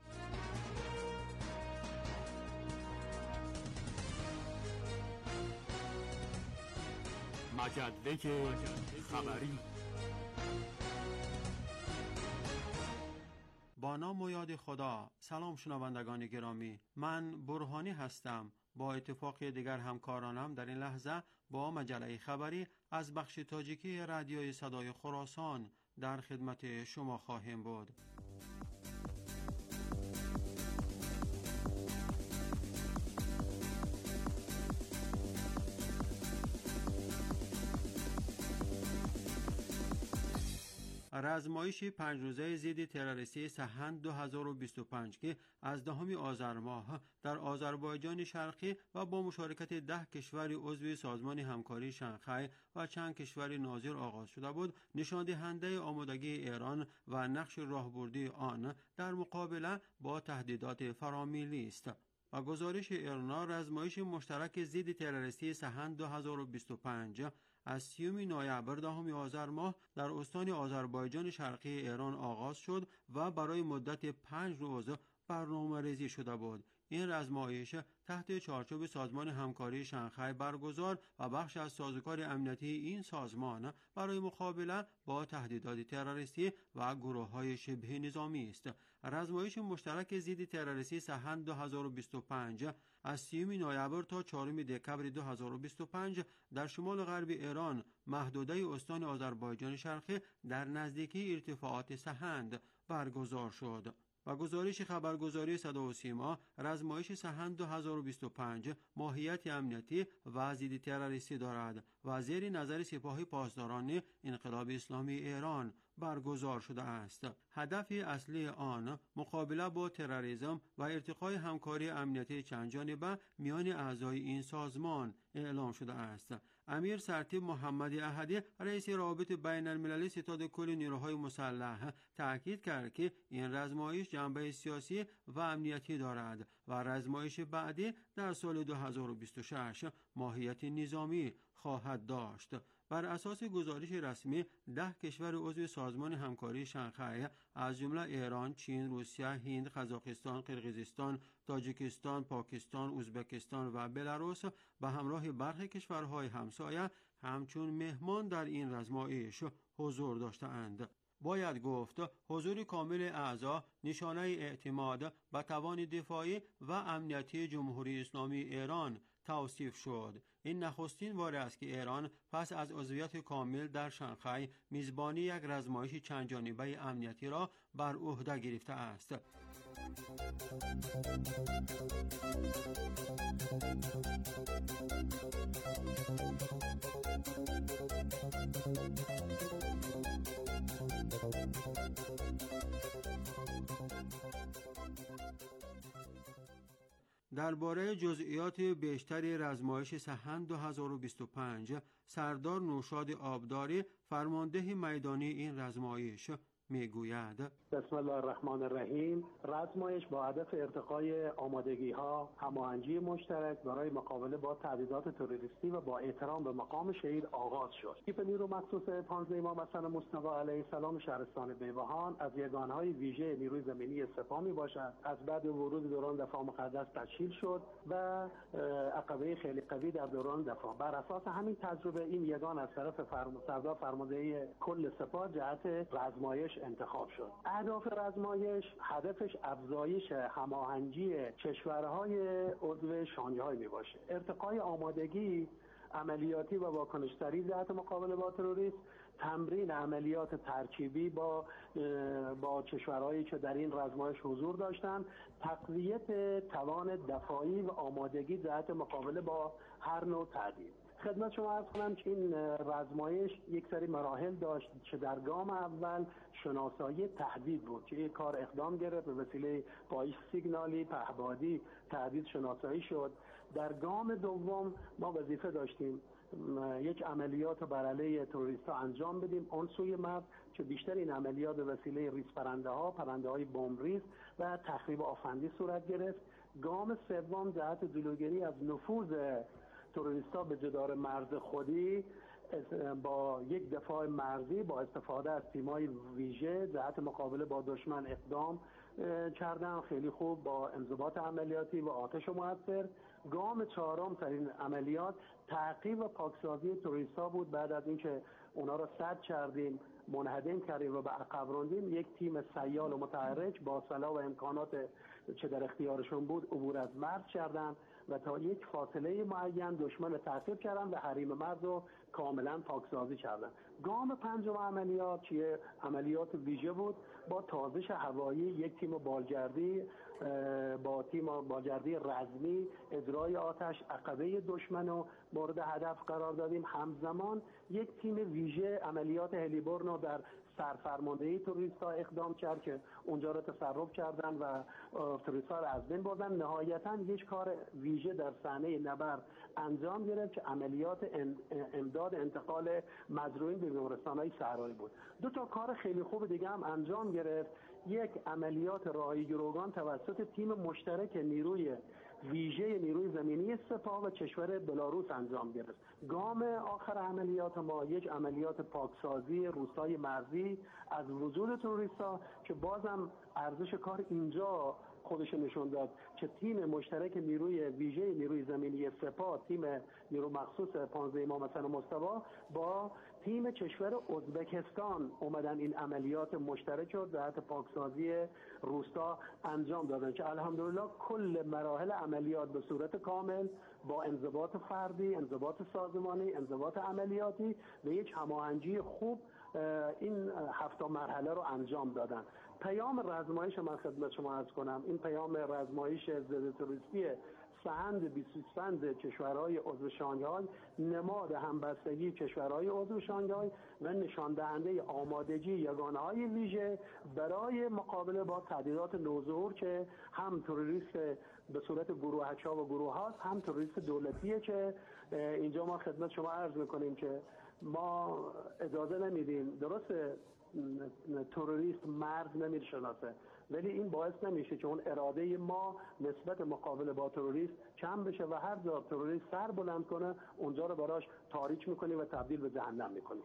مجله خبری. با نام و یاد خدا. سلام شنوندگان گرامی، من برهانی هستم. با اتفاق دیگر همکارانم در این لحظه با مجله خبری از بخش تاجیکی رادیوی صدای خراسان در خدمت شما خواهیم بود. رزمایش 5 روزه ضد تروریستی سحند 2025 که از 10 آذر ماه در آذربایجان شرقی و با مشارکت 10 کشور عضو سازمان همکاری شانگهای و چند کشور ناظر آغاز شده بود، نشان دهنده آمادگی ایران و نقش راهبردی آن در مقابله با تهدیدات فراملی است. و گزارش ایرنا، رزمایش مشترک ضد تروریستی سحند 2025 از 30 نوامبر 10 آذر ماه در استان آذربایجان شرقی ایران آغاز شد و برای مدت 5 روز برنامه‌ریزی شده بود. این رزمایش تحت چارچوب سازمان همکاری شانگهای برگزار و بخش از سازوکار امنیتی این سازمان برای مقابله با تهدیدات تروریستی و گروه‌های شبه نظامی است. رزمایش مشترک ضد تروریستی سحند 2025 از 30 نوامبر تا 4 دکمبر 2025 در شمال غرب ایران، محدوده استان آذربایجان شرقی در نزدیکی ارتفاعات سحند برگزار شد. و گزارش خبرگزاری صدا و سیما، رزمایش سحند 2025 ماهیت امنیتی و ضد تروریستی دارد و زیر نظر سپاه پاسداران انقلاب اسلامی ایران برگزار شده است. هدف اصلی آن مقابله با تروریسم و ارتقای همکاری امنیتی چندجانبه میان اعضای این سازمان اعلام شده است. امیر سرتیپ محمد احدی، رئیس رابط بین المللی ستاد کل نیروهای مسلح، تاکید کرد که این رزمایش جنبه سیاسی و امنیتی دارد و رزمایش بعدی در سال 2026 ماهیت نظامی خواهد داشت. بر اساس گزارش رسمی 10 کشور عضو سازمان همکاری شانگهای از جمله ایران، چین، روسیه، هند، قزاقستان، قرقیزستان، تاجیکستان، پاکستان، ازبکستان و بلاروس به همراه برخی کشورهای همسایه همچون مهمان در این رزمایش حضور داشته‌اند. باید گفت حضور کامل اعضا نشانه اعتماد به توان دفاعی و امنیتی جمهوری اسلامی ایران توصیف شد. این نخستین بار است که ایران پس از عضویت کامل در شانگهای میزبانی یک رزمایش چند جانبه امنیتی را بر عهده گرفته است. درباره جزئیات بیشتری رزمایش سحند 2025 سردار نوشاد آبداری، فرمانده میدانی این رزمایش، میگوید: بسم الله الرحمن الرحیم. رزمایش با هدف ارتقای آمادگی‌ها، هماهنگی مشترک برای مقابله با تهدیدات تروریستی و با احترام به مقام شهید آغاز شد. تیپ نیرو مخصوص 15 امام حسن مصطفی علیه السلام شهرستان بیوهان از یگانه‌های ویژه نیروی زمینی سپاه میباشد. از بعد ورود دوران دفاع مقدس تشکیل شد و عقبه خیلی قوی در دوران دفاع. بر اساس همین تجربه این یگان از طرف سردار فرمانده کل سپاه جهت رزمایش انتخاب شد. اهداف رزمایش هدفش افزایش هماهنگی کشورهای عضو شانگهای میباشه، ارتقای آمادگی عملیاتی و واکنش سریع جهت مقابله با تروریسم، تمرین عملیات ترکیبی با کشورهایی که در این رزمایش حضور داشتند، تقویت توان دفاعی و آمادگی جهت مقابله با هر نوع تهدید. خدمت شما عرض کنم که این رزمایش یک سری مراحل داشت که در گام اول شناسایی تهدید بود که یک کار اقدام گرفت به وسیله پایش سیگنالی پهبادی تهدید شناسایی شد. در گام دوم ما وظیفه داشتیم یک عملیات بر علیه تروریست‌ها انجام بدیم اون سوی مرز که بیشتر این عملیات به وسیله ریز پرنده‌های بمبریز و تخریب آفندی صورت گرفت. گام سوم جهت جلوگیری از نفوذ تروریست‌ها به جدار مرز خودی با یک دفاع مرزی با استفاده از تیم‌های ویژه جهت مقابله با دشمن اقدام کردن، خیلی خوب با انضباط عملیاتی و آتش مؤثر. گام چهارم در این عملیات تعقیب و پاکسازی تروریست‌ها بود. بعد از اینکه اونا را سد کردیم، منهدم کردیم و به عقب راندیم، یک تیم سیال و متحرک با سلاح و امکانات چه در اختیارشون بود عبور از مرز کردند و تا یک فاصله معین دشمن تعقیب کردن و حریم مرز رو کاملا پاکسازی کردن. گام پنجم عملیات که عملیات ویژه بود با تازش هوایی یک تیم بالگردی با تیم با جردی رزمی اجرای آتش عقبه دشمن رو مورد هدف قرار دادیم. همزمان یک تیم ویژه عملیات هلیبرن رو در سرفرماندهی توریست‌ها اقدام کرد که اونجا رو تصرف کردن و توریست‌ها رو از بین بردن. نهایتاً یک کار ویژه در صحنه نبرد انجام گرفت که عملیات امداد انتقال مجروحین به بیمارستان‌های صحرایی بود. دو تا کار خیلی خوب دیگه هم انجام گرفت. یک عملیات راهی گروگان توسط تیم مشترک نیروی ویژه نیروی زمینی سپاه و کشور بلاروس انجام گرفت. گام آخر عملیات ما یک عملیات پاکسازی روستای مرزی از وجود تروریست‌ها که بازم ارزش کار اینجا خودش نشون داد که تیم مشترک نیروی ویژه نیروی زمینی سپاه، تیم نیرو مخصوص 15 امام حسن مصطفی با تیم کشور ازبکستان اومدن این عملیات مشترک رو در جهت پاکسازی روستا انجام دادن که الحمدلله کل مراحل عملیات به صورت کامل با انضباط فردی، انضباط سازمانی، انضباط عملیاتی و یک هماهنگی خوب این 7 مرحله رو انجام دادن. پیام رزمایش من خدمت شما عرض کنم، این پیام رزمایش ضد تروریستی سهند 25 کشورهای عضو شانگهای نماد همبستگی کشورهای عضو شانگهای و نشان دهنده آمادگی یگانه‌های ویژه برای مقابله با تهدیدات نوظهور که هم تروریست به صورت گروهک‌ها و گروه‌ها هم تروریست دولتیه که اینجا ما خدمت شما عرض می‌کنیم که ما اجازه نمیدیم. درسته تروریست مرد نمیشناسه ولی این باعث نمیشه که اون اراده ما نسبت مقابله با تروریست کم بشه و هر جا تروریست سر بلند کنه اونجا رو براش تاریک میکنیم و تبدیل به جهنم میکنیم.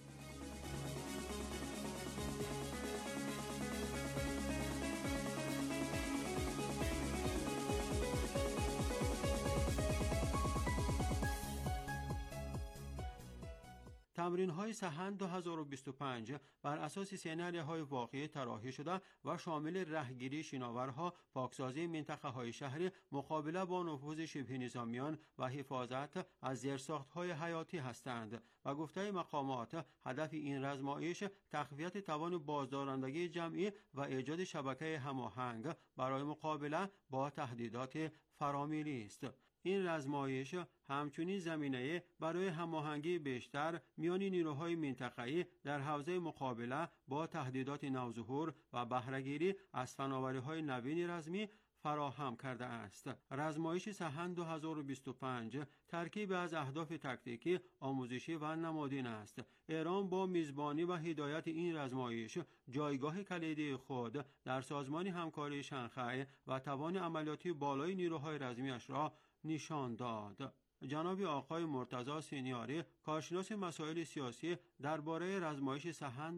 تمرین‌های سهند 2025 بر اساس سناریوهای واقعی طراحی شده و شامل رهگیری شناورها، پاکسازی منطقه‌های شهری، مقابله با نفوذ شبه نظامیان و حفاظت از زیرساخت‌های حیاتی هستند و گفته مقامات هدف این رزمایش تقویت توان بازدارندگی جمعی و ایجاد شبکه هماهنگ برای مقابله با تهدیدات فرامیلی است. این رزمایش همچنین زمینه برای هماهنگی بیشتر میان نیروهای منطقه‌ای در حوزه مقابله با تهدیدات نوظهور و بهره‌گیری از فناوری‌های نوین رزمی فراهم کرده است. رزمایش سهند 2025 ترکیب از اهداف تکتیکی، آموزشی و نمادین است. ایران با میزبانی و هدایت این رزمایش جایگاه کلیدی خود در سازمان همکاری شانگهای و توان عملیاتی بالای نیروهای رزمیش را نشان داد. جناب آقای مرتضی سینیاری، کارشناس مسائل سیاسی، درباره رزمایش سهند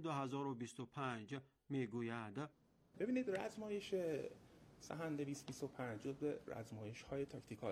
2025 میگوید: ببینید، رزمایش سهند 2025 جزو رزمایش‌های تاکتیکال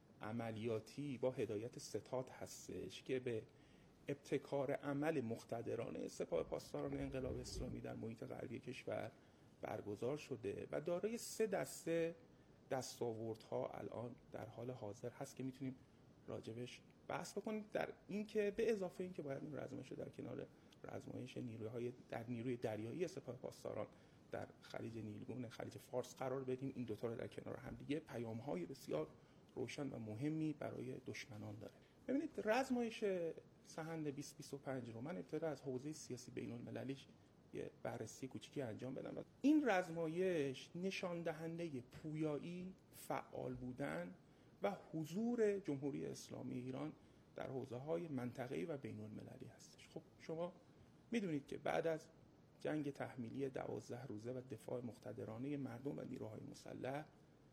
عملیاتی با هدایت ستاد هستش که به ابتکار عمل مقتدرانه سپاه پاسداران انقلاب اسلامی در محیط غربی کشور برگزار شده و دارای 3 دسته دستاوردها الان در حال حاضر هست که میتونیم راجبش بحث بکنیم. در این که به اضافه این که باید این رزمایش رو در کنار رزمایش نیروی دریایی سپاه پاسداران در خلیج نیلگون، خلیج فارس قرار بدیم. این دوتا رو در کنار هم دیگه پیام‌های بسیار روشن و مهمی برای دشمنان داره. ببینید، رزمایش سهند 2025 رو من ابتدا از حوزه سیاسی بین‌المللیش یه بررسی کوچیکی انجام بدم. این رزمایش نشان دهنده پویایی، فعال بودن و حضور جمهوری اسلامی ایران در حوزه‌های منطقه‌ای و بین‌المللی هستش. خب شما میدونید که بعد از جنگ تحمیلی 12 روزه و دفاع مقتدرانه مردم و نیروهای مسلح،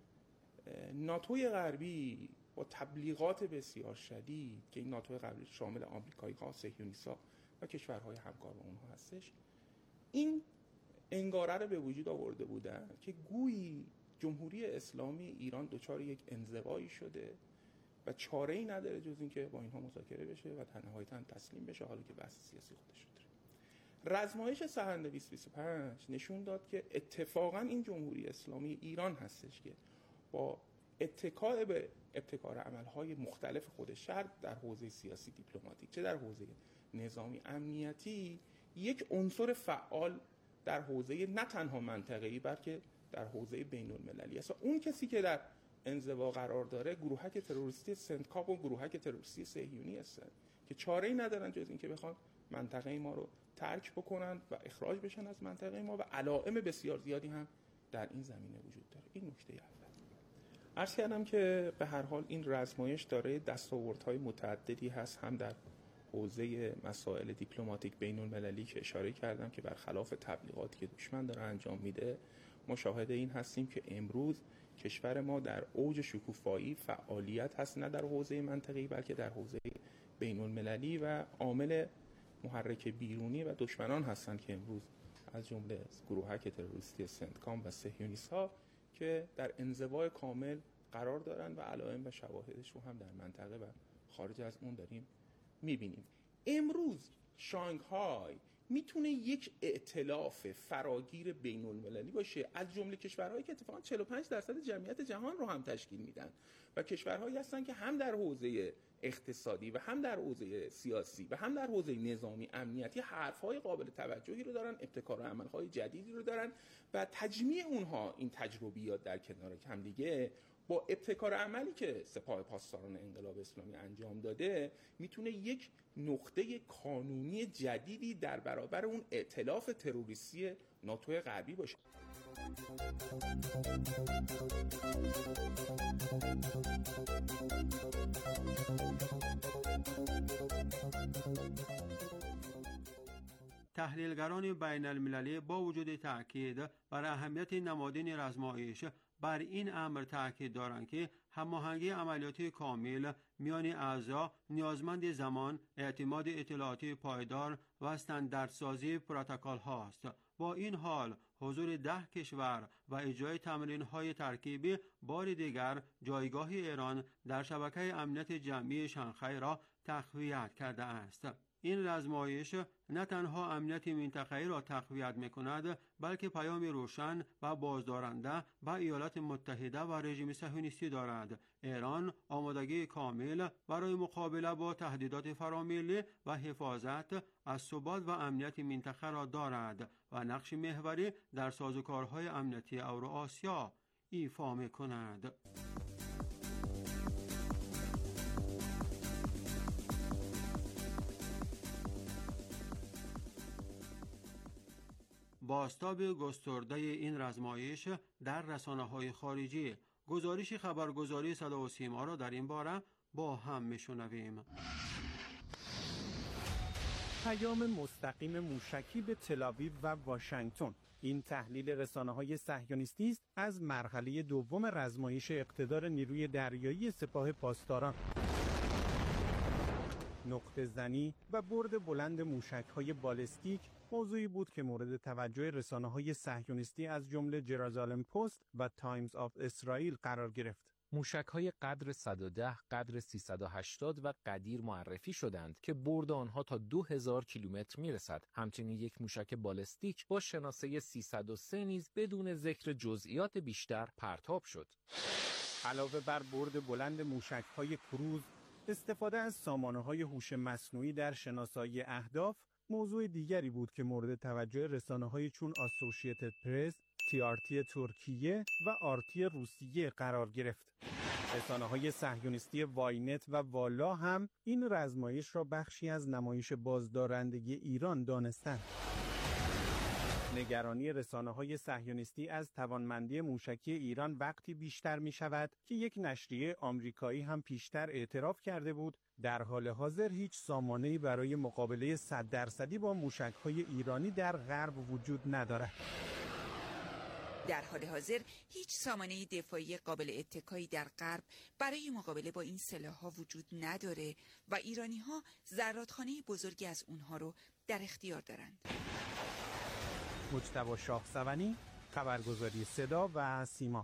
ناتوی غربی با تبلیغات بسیار شدید که این ناتوی غربی شامل آمریکایی‌ها، صهیونیست‌ها و کشورهای همکار با اونها هستش، این انگاره رو به وجود آورده بودن که گویی جمهوری اسلامی ایران دچار یک انزوایی شده و چاره‌ای نداره جز این که با اینها مذاکره بشه و نهایتاً تسلیم بشه، حالا که بحث سیاسی خودش رو داره. رزمایش سهند 2025 نشون داد که اتفاقاً این جمهوری اسلامی ایران هستش که با اتکا به ابتکار عملهای مختلف خودش، چه در حوزه سیاسی دیپلماتیک چه در حوزه نظامی امنیتی، یک عنصر فعال در حوزه نه تنها منطقه‌ای بلکه در حوزه بین‌المللی است. اون کسی که در انزوا قرار داره گروهک تروریستی سندکاپ و گروهک تروریستی صهیونی هستند که چاره‌ای ندارن جز اینکه بخوان منطقه ما رو ترک بکنن و اخراج بشن از منطقه ما و علائم بسیار زیادی هم در این زمینه وجود داره. این نکته اول. عرض کردم که به هر حال این رزمایش داره دستاوردهای متعددی هست، هم در حوزه مسائل دیپلماتیک بین‌المللی که اشاره کردم که برخلاف تبلیغاتی که دشمن داره انجام میده، ما شاهد این هستیم که امروز کشور ما در اوج شکوفایی فعالیت هست، نه در حوزه منطقه‌ای بلکه در حوزه بین‌المللی و عامل محرک بیرونی و دشمنان هستند که امروز از جمله گروهک تروریستی سندکام و صهیونیست‌ها که در انزوای کامل قرار دارن و علائم و شواهدش رو هم در منطقه و خارج از اون داریم میبینیم. امروز شانگهای میتونه یک ائتلاف فراگیر بین المللی باشه از جمله کشورهایی که اتفاقا 45% جمعیت جهان رو هم تشکیل میدن و کشورهایی هستن که هم در حوزه اقتصادی و هم در حوزه سیاسی و هم در حوزه نظامی امنیتی حرفهای قابل توجهی رو دارن، ابتکار و عملهای جدیدی رو دارن و تجمیع اونها این تجربیات در کنار هم دیگه با ابتکار عملی که سپاه پاسداران انقلاب اسلامی انجام داده میتونه یک نقطه کانونی جدیدی در برابر اون ائتلاف تروریستی ناتو غربی باشه. تحلیلگران بین المللی با وجود تأکید بر اهمیت نمادین رزمایش بر این امر تأکید دارند که هماهنگی عملیاتی کامل میان اعضا نیازمند زمان، اعتماد اطلاعاتی پایدار و استانداردسازی پروتکل هاست. با این حال حضور 10 کشور و اجرای تمرین‌های ترکیبی بار دیگر جایگاه ایران در شبکه امنیت جمعی شانگهای را تقویت کرده است. این رزمایش نه تنها امنیت منطقه‌ای را تقویت می‌کند بلکه پیام روشن و بازدارنده به ایالات متحده و رژیم صهیونیستی دارد. ایران آمادگی کامل برای مقابله با تهدیدات فراملی و حفاظت از ثبات و امنیت منطقه را دارد و نقش محوری در سازوکارهای امنیتی اوراسیا ایفا می‌کند. بازتاب گسترده این رزمایش در رسانه‌های خارجی، گزارش خبرگزاری صدا و سیما را در این باره با هم میشنویم. پیام مستقیم موشکی به تل‌آویو و واشنگتن. این تحلیل رسانه‌های صهیونیستی است از مرحله دوم رزمایش اقتدار نیروی دریایی سپاه پاسداران. نقطه زنی و برد بلند موشک‌های بالستیک موضوعی بود که مورد توجه رسانه‌های صهیونیستی از جمله جرازالم پست و تایمز آف اسرائیل قرار گرفت. موشک‌های قدر 110، قدر 380 و قدیر معرفی شدند که برد آنها تا 2000 کیلومتر میرسد. همچنین یک موشک بالستیک با شناسه 303 نیز بدون ذکر جزئیات بیشتر پرتاب شد. علاوه بر برد بلند موشک‌های کروز، استفاده از سامانه‌های هوش مصنوعی در شناسایی اهداف موضوع دیگری بود که مورد توجه رسانه‌های چون آسوشییتد پرس، TRT ترکیه و RT روسیه قرار گرفت. رسانه‌های صهیونیستی واینت و والا هم این رزمایش را بخشی از نمایش بازدارندگی ایران دانستند. نگرانی رسانه‌های صهیونیستی از توانمندی موشکی ایران وقتی بیشتر می‌شود که یک نشریه آمریکایی هم پیشتر اعتراف کرده بود در حال حاضر هیچ سامانه‌ای برای مقابله 100% با موشک‌های ایرانی در غرب وجود ندارد. در حال حاضر هیچ سامانه دفاعی قابل اتکایی در غرب برای مقابله با این سلاح‌ها وجود نداره و ایرانی‌ها زرادخانه بزرگی از اونها رو در اختیار دارند. مجتبی شاهسوانی، خبرگزاری صدا و سیما.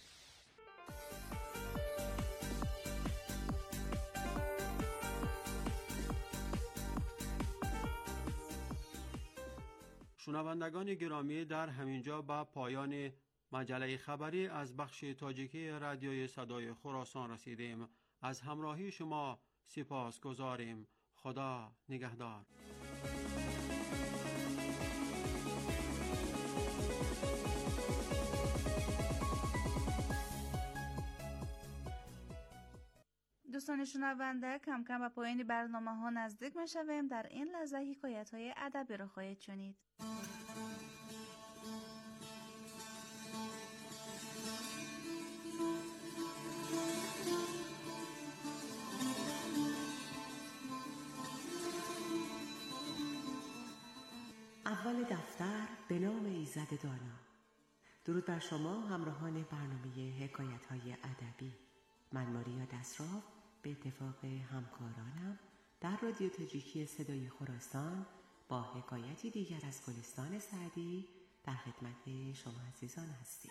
شنوندگان گرامی، در همینجا به پایان مجله خبری از بخش تاجیکی رادیوی صدای خراسان رسیدیم. از همراهی شما سپاسگزاریم. خدا نگهدار. دوستان شنونده، کم کم به پایان برنامه ها نزدیک میشویم. در این لحظه حکایت های ادبی را خواهید شنید. اول دفتر به نام ایزد دانا. درود بر شما همراهان برنامه حکایت‌های ادبی. من ماریا دستراف به اتفاق همکارانم در رادیو تاجیکی صدای خراسان با حکایتی دیگر از گلستان سعدی در خدمت شما عزیزان هستیم.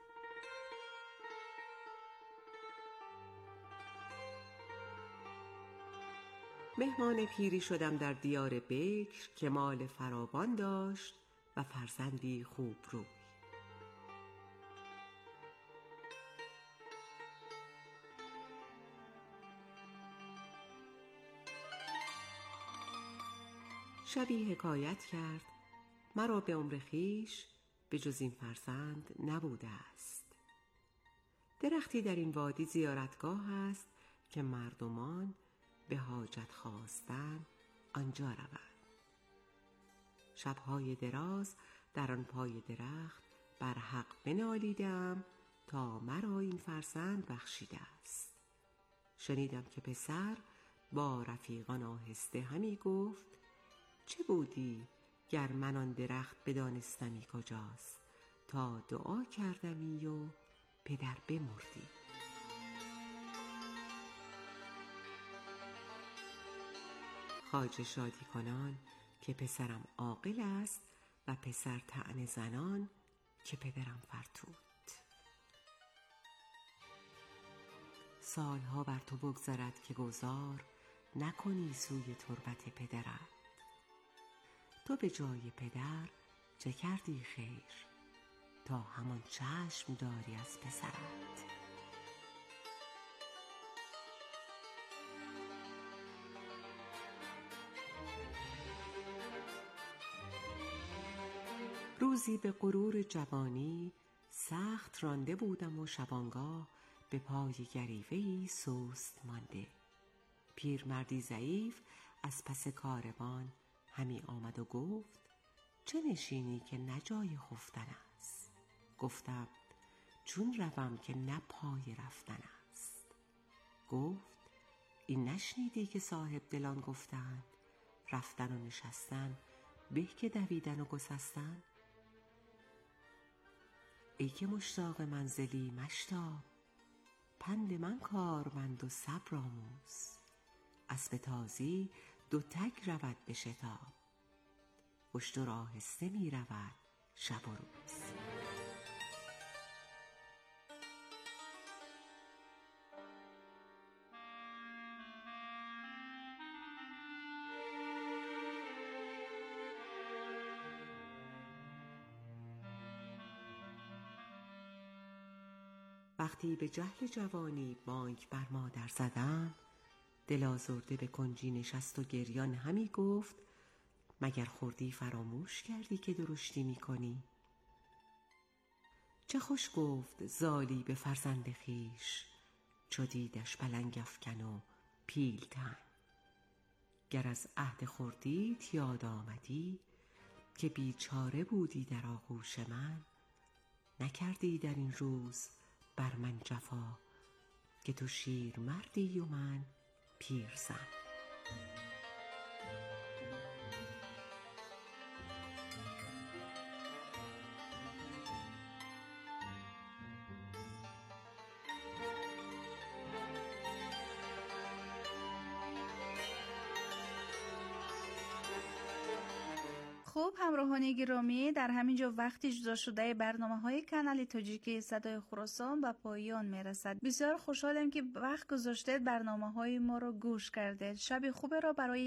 مهمان پیری شدم در دیار بکر که مال فراوان داشت و فرزندی خوب روی. شبی حکایت کرد مرا به عمر خویش به جز این فرزند نبوده است. درختی در این وادی زیارتگاه است که مردمان به حاجت خواستن آنجا روند. شبهای دراز در آن پای درخت بر حق بنالیدم تا مرا این فرزند بخشیده است. شنیدم که پسر با رفیقان آهسته همی گفت چه بودی گر من آن درخت بدانستمی کجاست تا دعا کردمی و پدر بمردی. خواجه شادی کنان که پسرم عاقل است و پسر طعنه زنان که پدرم فرتود. سالها بر تو بگذرد که گذار نکنی سوی تربت پدرت. تو به جای پدر چه کردی خیر تا همان چشم داری از پسرت. روزی به غرور جوانی سخت رانده بودم و شبانگاه به پای گریوه‌ای سست مانده. پیرمردی ضعیف از پس کاروان همی آمد و گفت چه نشینی که نه جای خفتن است؟ گفتم چون روم که نه پای رفتن است. گفت این نشنیدی که صاحب دلان گفتند رفتن و نشستن به که دویدن و گسستن؟ ای که مشتاق منزلی مشتاق پند من کارمند و صبر آموز. اسب تازی دو تگ رود به شتاب اشتر آهسته می رود شب و روز. وقتی به جهل جوانی بانگ بر مادر زدم دل آزرده به کنجی نشست و گریان همی گفت مگر خردی فراموش کردی که درشتی می کنی؟ چه خوش گفت زالی به فرزند خویش چو دیدش پلنگ افکن و پیلتن. گر از عهد خردیت یاد آمدی که بیچاره بودی در آغوش من، نکردی در این روز بر من جفا که تو شیر مردی و من پیرزن. خوب همراهان گرامی، در همینجا وقتی جدا شده برنامه‌های کانال تاجیکی صدای خراسان به پایان میرسد. بسیار خوشحالم که وقت گذاشتید برنامه‌های ما رو گوش کردید. شب خوب را برای